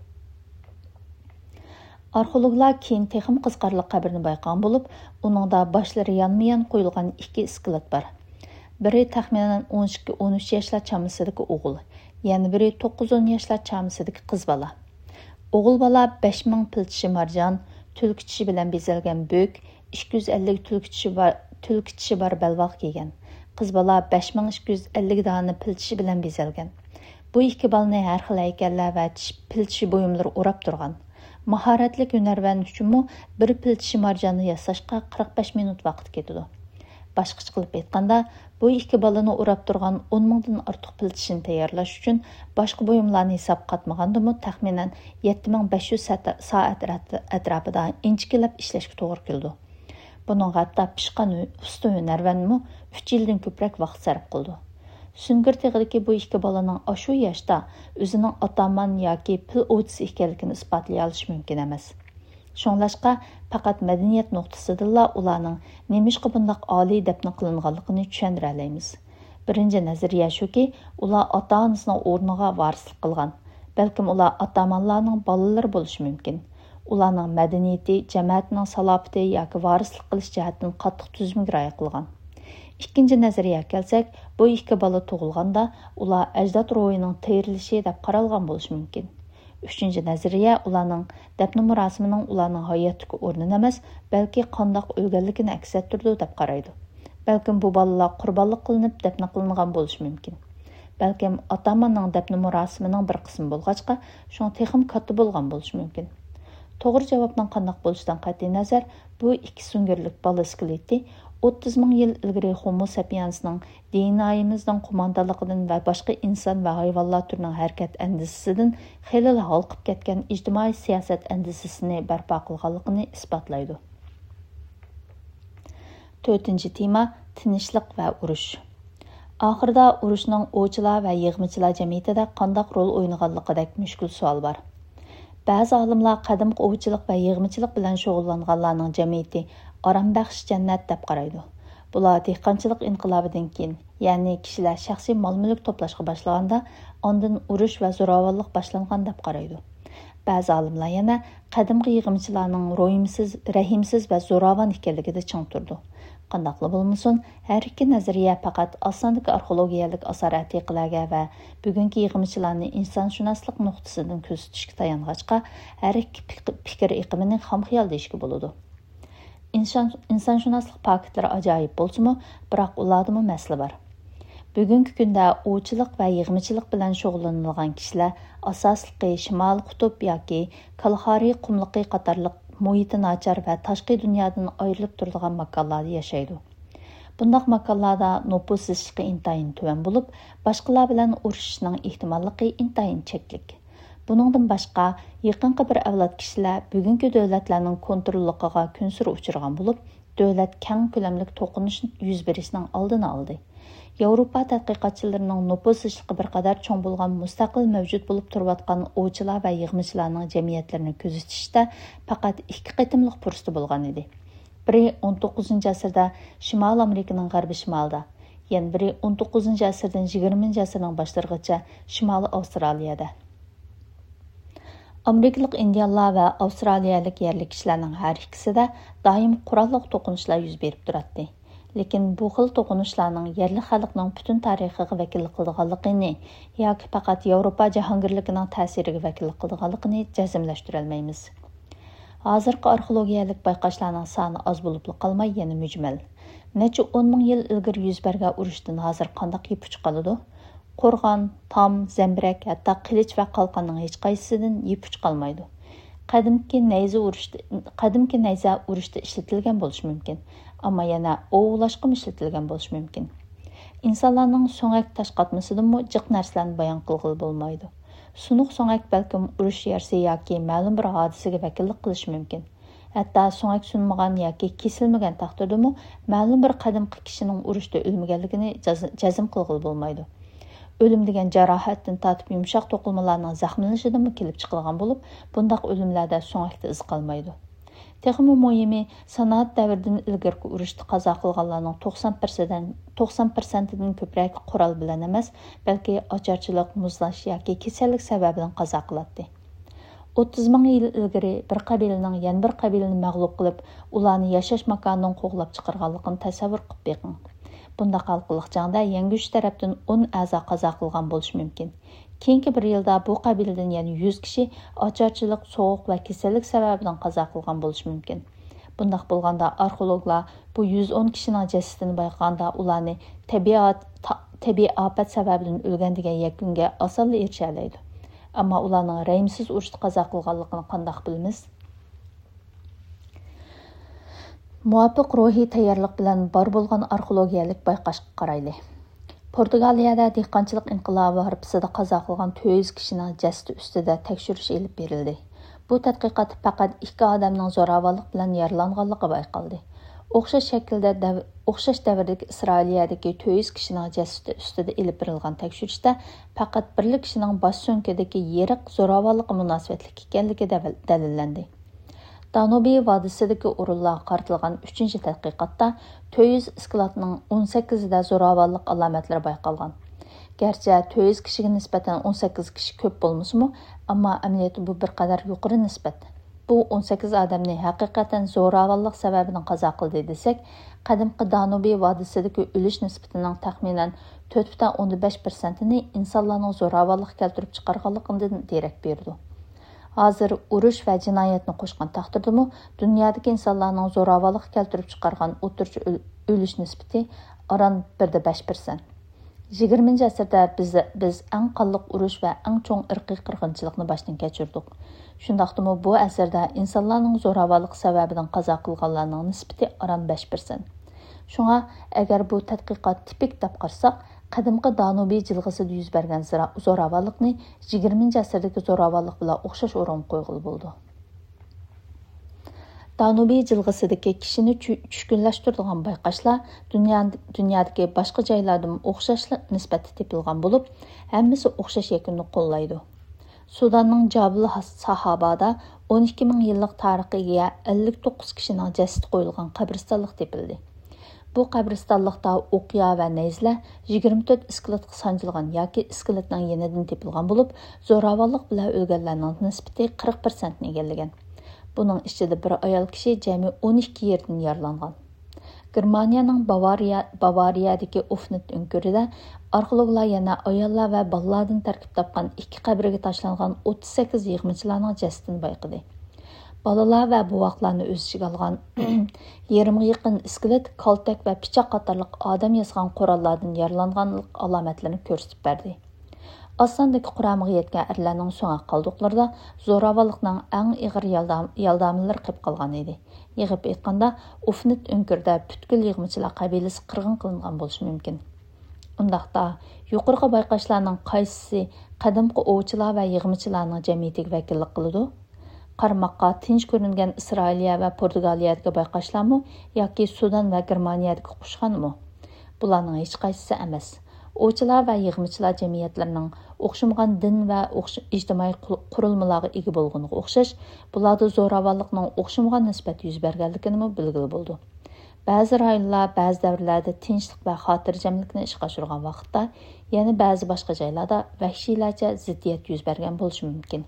Arxeologlar keyin texim qiziqarli qabrni bayqagan bo'lib, uningda boshlari yonma-yon qo'yilgan ikki iskelet bor. Biri taxminan o'n ikki o'n uch yoshlar chamasidagi o'g'il, yana biri to'qqiz o'n yoshlar chamasidagi qiz bola. O'g'il bola besh ming piltishi marjon, tulki tishi bilan bezalgan bo'k, ikki yuz ellik tulki tishi bor, tulki tishi bor balvoq kiygan. Qiz bola besh ming ikki yuz ellik dona piltishi bilan bezalgan. Bu ikki bolani har xil haykallar va piltishi buyumlari o'rab turgan. Mahoratli hunarvan uchunmi bir piltishi marjonni yasashga qirq besh minut vaqt ketadi. Boshqacha qilib aytganda, bu ikki bolani o'rab turgan o'n mingdan ortiq piltishini tayyorlash uchun boshqa buyumlarni hisob qatmagandimi taxminan yetti ming besh yuz soat atrofida inchikilab ishlashga to'g'ri keldi. Buning hatto pishqan usta hunarvanmi uch yildan ko'proq vaqt sarf qildi. Sungir tig'idagi bu ikki bolaning ashu yoshda o'zining otaman yoki pil o'tisi ekanligini isbotlay olish mumkin emas. Shunlashqa faqat madaniyat nuqtasidilla ularning nemishqa bundoq oliy dafn qilinganligini tushundira olamiz. Birinchi nazariya shuki, ular ota-onasining o'rniga varislik qilgan. Balkim ular otamanlarning bolalari bo'lishi mumkin. Ularning madaniyati, jamoatning salobati yoki varislik qilish jihatidan qattiq tuzumga rioya qilgan. Ikkinchi nazariya kelsak, bu ikki bola tug'ilganda ular ajdod ruhining tayyorlishi deb qaralgan bo'lishi mumkin. Uchinchi nazariya ularning dafn murosimining ularning hayotdagi o'rnini emas, balki qandoq o'lganligini aks ettirdi deb qaraydi. Balkim bu bolalar qurbonlik qilinib dafn qilingan bo'lishi mumkin. Balkim ota-onaning dafn murosimining bir qismi bo'lg'achqa, shun texim katta bo'lgan bo'lishi mumkin. To'g'ri javobning qandoq bo'lishidan qat'iy nazar, bu ikki sungirlik bola iskeleti o'ttiz ming yil ilgari Homo sapiensning D N A'imizning qo'mondonligidan va boshqa inson va hayvonlar turining harakat andisisidan xeyli halqib ketgan ijtimoiy siyosat andisisini barpo qilganligini isbotlaydi. to'rtinchi tema tinchlik va urush. Oxirida urushning o'chilar va yig'michilar jamiyatida qanday rol o'ynaganligidek mushkul savol bor. Ba'zi olimlar qadimgi ovchilik va yig'michilik bilan shug'ullanganlarning jamiyati orombaxsh jannat deb qaraydi. Bular dehqonchilik inqilobidan keyin, ya'ni kishilar shaxsiy mol-mulk to'plashga boshlaganda, ondan urush va zo'ravonlik boshlangan deb qaraydi. Ba'zi olimlar yana qadimgi yig'imchilarning ro'yimsiz, rahimsiz va zo'ravon ekanligida ching turdi. Qandaqla bo'lmasin, har ikki nazariya faqat osondagi arxeologiyalik asorat-aqlarga va bugungi yig'imchilarni insonshunoslik nuqtasidan kuzatishga tayanғачqa, har ikki fikr iqimini ham xiyol deyishga bo'ladi. İnsan, insonshunoslik faktları ajoyib bo'lsa-mu, biroq ulardami masala bor. Bugungi kunda ovchilik va yig'michilik bilan shug'ullanilgan kishilar asosliqi Shimol qutb yoki Kalahari qumliqi qatorliq muhiti nachar va tashqi dunyodan ayrilib turadigan makonlarda yashaydi. Bundaq makonlarda nopus ishqi intayin tuvan bo'lib, boshqalar bilan urushishning ehtimolligi intayin cheklik. Buningdan boshqa, yaqinqi bir avlod kishilar bugungi davlatlarning kontrolligiga kunsir uchragan bo'lib, davlat keng ko'lamli to'qinish yuz berishining oldini oldi. Yevropa tadqiqotchilarining nopus ishqi bir qadar cho'ng bo'lgan mustaqil mavjud bo'lib turayotgan ovchilar va yig'michilarning jamiyatlarini kuzatishda faqat ikki qitimliq fursati bo'lgan edi. Biri o'n to'qqizinchi asrda Shimol Amerikaning g'arbiy shimolida, yana biri o'n to'qqizinchi asrdan yigirmanchi asrning boshlarigacha Shimoliy Avstraliyada. Amerikalik indianlar va avstraliyalik yerlik kishilarning har ikkisida doim qurolli to'qinishlar yuz berib turadi. Lekin bu xil to'qinishlarning yerli xalqning butun tarixiga vakillik qilganligini yoki faqat Yevropa jahongirligining ta'siriga vakillik qilganligini jazmlashtira olmaymiz. Hozirgi arxeologiyalik bayqashlarning soni oz bo'lib qolmay yana mujmal. Necha o'n ming yil ilgari yuz bergan urushdan hozir qanday yepuch qoladi? Qo'rg'on, tom, zambirak, hatto qilich va qalqonning hech qaysisidan yepuch qolmaydi. Qadimki nayza urushda, qadimki nayza urushda ishlatilgan bo'lishi mumkin, ammo yana ovlashqa ishlatilgan bo'lishi mumkin. Insonlarning so'ngak tashqatmasidanmi jiq narsalarni bayon qilg'ili bo'lmaydi. Sunuq so'ngak balkim urush yarsi yoki ma'lum bir hodisaga vakillik qilishi mumkin. Hatto so'ngak sunmagan yoki kesilmagan taqdirdami ma'lum bir qadimgi kishining urushda o'lmaganligini jazm qilg'ili bo'lmaydi. Ölüm degan jarohatdan tatib yumshoq to'qilmalarning zaxmlanishidan kelib chiqilgan bo'lib, bundaq o'limlarda so'ngakda iz qolmaydi. Texmi muhimi, sanoat davridan ilgari urushda qazo qilganlarning to'qson persentidan ko'proq qurol bilan emas, balki ocharchilik, muzlash yoki kasallik sababidan qazo qiladi. o'ttiz ming yil ilgari bir qabilaning yana bir qabilani mag'lub qilib, ularni yashash makonidan qo'g'lab chiqarganligini tasavvur qilib beqing. Bunda qalqiliq jangda yangi uch tarafdan o'n a'zo qazo qilgan bo'lishi mumkin. Keyingi bir yilda bu qabiladan yana yuz kishi ocharchilik, sovuq va kasallik sababidan qazo qilgan bo'lishi mumkin. Bundaq bo'lganda arxeologlar bu yuz o'n kishining jasadini bayqaganda ularni tabiat tabiiy ofat sababidan o'lgan degan yakunga osonla erisha oladi. Ammo ularning rahimsiz urushda qazo qilganligini qanday bilamiz? Muvafiq ruhiy tayyorlik bilan bor bo'lgan arxeologiyalik bayqashga qarayli. Portugaliyada dehqonchilik inqilobi harbisida qazo qilgan to'rt yuz kishining jasadi ustida tekshirish elib berildi. Bu tadqiqot faqat ikki odamning zo'ravonlik bilan yaralanganligi bayqaldi. O'xshash shaklda o'xshash davrdagi Isroiliyadagi to'rt yuz kishining jasadi ustida elib berilgan tekshirishda faqat bir kishining bosh so'nkidagi yeriq zo'ravonlikqa munosabatli ekanligi dalillandi. Danubiy vodisidagi o'rinlarga qaratilgan uchinchi tadqiqotda to'rt yuz iskilotning o'n sakkizida zo'ravonlik alomatlari bayqalgan. Gerçi to'rt yuz kishiga nisbatan o'n sakkiz kishi ko'p bo'lmasa-mu, ammo amaliyotda bu bir qadar yuqori nisbat. Bu o'n sakkiz odamni haqiqatan zo'ravonlik sababidan qazo qildi desak, qadimgi Danubiy vodisidagi o'lish nisbatining taxminan to'rt butun o'n besh persentini insonlarning zo'ravonlik keltirib chiqarganligidan derak berdi. Hozir urush va jinoyatni qo'shgan taqdirdami, dunyodagi insonlarning zo'ravonlik keltirib chiqargan o'tirchi o'lish nisbati oran bir butun besh persent. yigirmanchi asrda biz biz eng qonliq urush va eng cho'ng irqiy qirg'inchilikni boshdan kechirdik. Shundaqdimi bu asrda insonlarning zo'ravonlik sababidan qazo qilganlarning nisbati oran besh persent. Шуңа, әгәр бу тədqiqat tipik deb qarasaq, qadimqi Danubiy jilg'isida yuz bergan zo'ravonlikni yigirmanchi asrdagi zo'ravonlik bilan o'xshash o'rin qo'yg'ili bo'ldi. Danubiy jilg'isidagi kishini tushkunlashtiradigan bayqashlar dunyodagi boshqa joylardan o'xshash nisbatda tepilgan bo'lib, hammasi o'xshash yakunni qo'llaydi. Sudanning Jabil Sahabada o'n ikki ming yillik tarixiga ellik to'qqiz kishining jasadi qo'yilgan qabristonlik tepildi. Bu qabristonlikda o'qiya va nayzlar yigirma to'rt iskeletga sanjilgan yoki iskeletning yenidan tepilgan bo'lib, zo'ravonlik bilan o'lganlarning nisbati qirq prosentni egallagan. Buning ichida bir ayol kishi jami o'n ikki yerdan yaralangan. Germaniyaning Bavariya Bavariyadagi Ofnit o'nkirida arxeologlar yana ayollar va bolalardan tarkib topgan ikki qabrga tashlangan o'ttiz sakkiz yig'machilarning jasadini bayqadi. Balalar va buvoqlarni o'z ichiga olgan yarımga yaqin iskelet, kaltak va pichoq qatorliq odam yozgan qurollardan yaralanganlik alomatlarini ko'rsatib berdi. Osondagi quramiga yetgan erlarning so'nggi qoldiqlarida zo'ravonlikning eng ig'ir yordamlari qilib qolgan edi. Yig'ib aytganda, Ofnit o'nkirda butkul yig'machilar qabilasi qirg'in qilingan bo'lishi mumkin. Undaqda yuqorqi bayqashlarning qaysisi qadimqi ovchilar va yig'machilarning jamiyatiga vakillik qiladi? Qarmoqqa tinch ko'ringan Isroiliya va Portugaliyadagi bayqashlarmi yoki Sudan va Germaniyadagi qushxonmi? Bularning hech qaysisi emas. Ovchilar va yig'machilar jamiyatlarining o'xshamagan din va ijtimoiy qurilmalarga ega bo'lganiga o'xshash, bularda zo'ravonlikning o'xshamagan nisbat yuz berganligini bilgili bo'ldi. Ba'zi rayonlar ba'zi davrlarda tinchlik va xotirjamlikni ishga oshirgan vaqtda, yana ba'zi boshqa joylarda vahshiylarcha ziddiyat yuz bergan bo'lishi mumkin.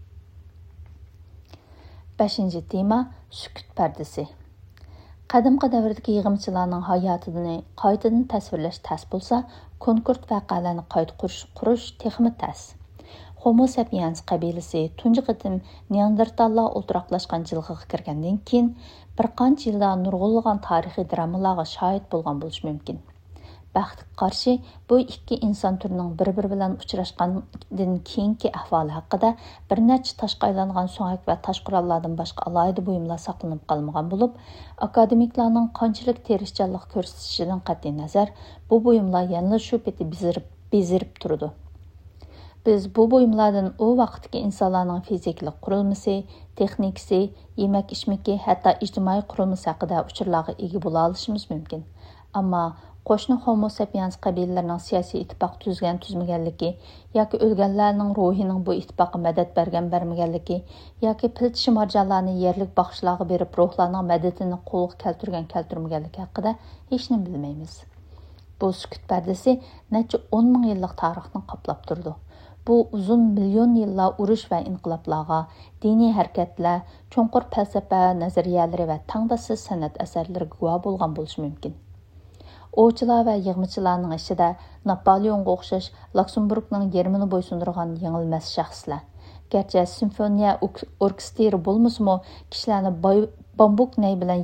beshinchi tema sukut pardasi. Qadimqi davrdagi yig'imchilarning hayotini qaytadan tasvirlash tas bo'lsa, konkret voqealarni qayta qurish qurish texmi tas. Homo sapiens qabilasi tunji qatim Neandertallar o'tiraqlashgan jilg'iga kirgandan keyin bir qancha yilda nurg'unlagan tarixiy dramalarga shohid bo'lgan bo'lishi mumkin. Baxtga qarshi bu ikki inson turining bir-biri bilan uchrashgandan keyingi ahvoli haqida bir necha toshqa aylangan so'ngak va tosh qurollardan boshqa alohida buyumlar saqlanib qolmagan bo'lib, akademiklarning qanchalik tirishchanlik ko'rsatishidan qat'iy nazar, bu buyumlar yana shu peti bezirib, bezirib turdi. Biz bu buyumlardan u vaqtdagi insonlarning fiziklik qurilmasi, texnikasi, yemak-ichmaki, hatto ijtimoiy qurilmasi haqida uchurlarga ega bo'la olishimiz mumkin. Ammo qo'shni Homo sapiens qabilalarining siyosiy ittifoq tuzgan tuzmaganligi yoki o'lganlarning ruhining bu ittifoqqa madad bergan bermaganligi yoki piltishi marjonlarni yerlik baxshilarga berib ruhlarning madadini qo'lga keltirgan keltirmaganligi haqida hech nima bilmaymiz. Bu sukut pardasi necha o'n ming yillik tarixni qoplab turdi. Bu uzun million yillar urush va inqiloblarga, diniy harakatlar, cho'nqur falsafa nazariyalari va tangdasiz san'at asarlariga guvoh bo'lgan bo'lishi mumkin. Ovchilar va yig'machilarning ishida Napoleonga o'xshash Luxemburgning yermini bo'ysundirgan yengilmas shaxslar. Garchi simfoniya orkestri bo'lmasa-mu, kishilarni bambuk nay bilan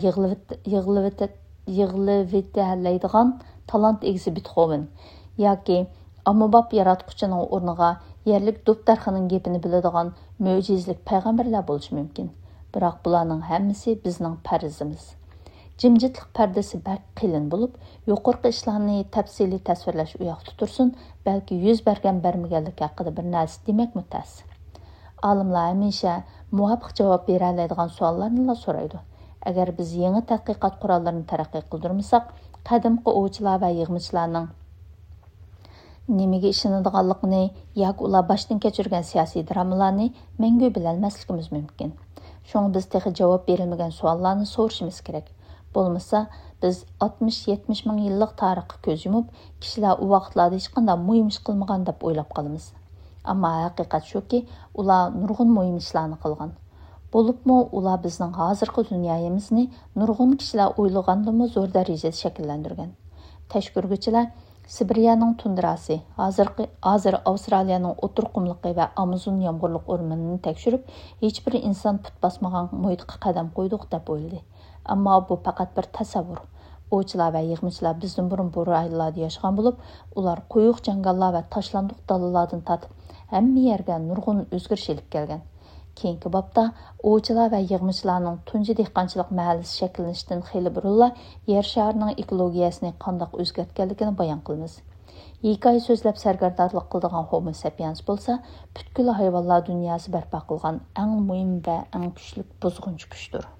yig'ilib-yig'ilib-yig'ilib talant egisi Beethoven yoki ommabop yaratquchining o'rniga yerlik do'ptarxaning gapini biladigan mo'jizlik payg'ambarlar bo'lishi mumkin. Biroq bularning hammasi bizning farzimiz. Jimjitlik pardasi bak qilin bo'lib, yuqorqi ishlarni tafsiliy tasvirlash u yoqda tursin, balki yuz bergan bermaganlik haqida bir narsa demak mutas. Olimlar hamisha muvofiq javob bera oladigan savollarni so'raydi. Agar biz yangi tadqiqot qurollarini taraqqiy qildirmasak, qadimqi ovchilar va yig'machilarning nimaga ishonadiganligini yoki ular boshdan kechirgan siyosiy dramalarni mangu bilolmasligimiz mumkin. Shunga biz texi javob berilmagan savollarni so'rashimiz kerak. Bo'lmasa, biz oltmish yetmish ming yillik tarixga ko'z yumib, kishilar u vaqtlarda hech qanday muhim ish qilmagan deb o'ylab qolamiz. Ammo haqiqat shuki, ular nurg'un muhim ishlarni qilgan. Bo'libmi, ular bizning hozirgi dunyomizni nurg'un kishilar o'ylagandan zo'r darajada shakllantirgan. Tashkirguvchilar Sibiriyaning tundrasi, hozirgi hozir Avstraliyaning o'tir qumliqi va Amazon yomg'irliq o'rmonini tekshirib, hech bir inson put bosmagan muhitga qadam qo'ydik deb o'yladi. Ammo bu faqat bir tasavvur. Ovchilar va yig'machilar bizdan burun bu rayonlarda yashagan bo'lib, ular quyuq jangallar va tashlandiq dalalardan tatib, hamma yerga nurg'un o'zgarish olib kelgan. Keyingi bobda ovchilar va yig'michilarning tunji dehqonchilik mahallasi shakllanishdan xeyli burunla yer sharining ekologiyasini qandoq o'zgartganligini bayon qilamiz. Hikoya so'zlab sargardorlik qildigan Homo sapiens bo'lsa, butkul hayvonlar dunyosi barpo qilgan eng muhim va eng kuchli buzg'unchi kuchdir.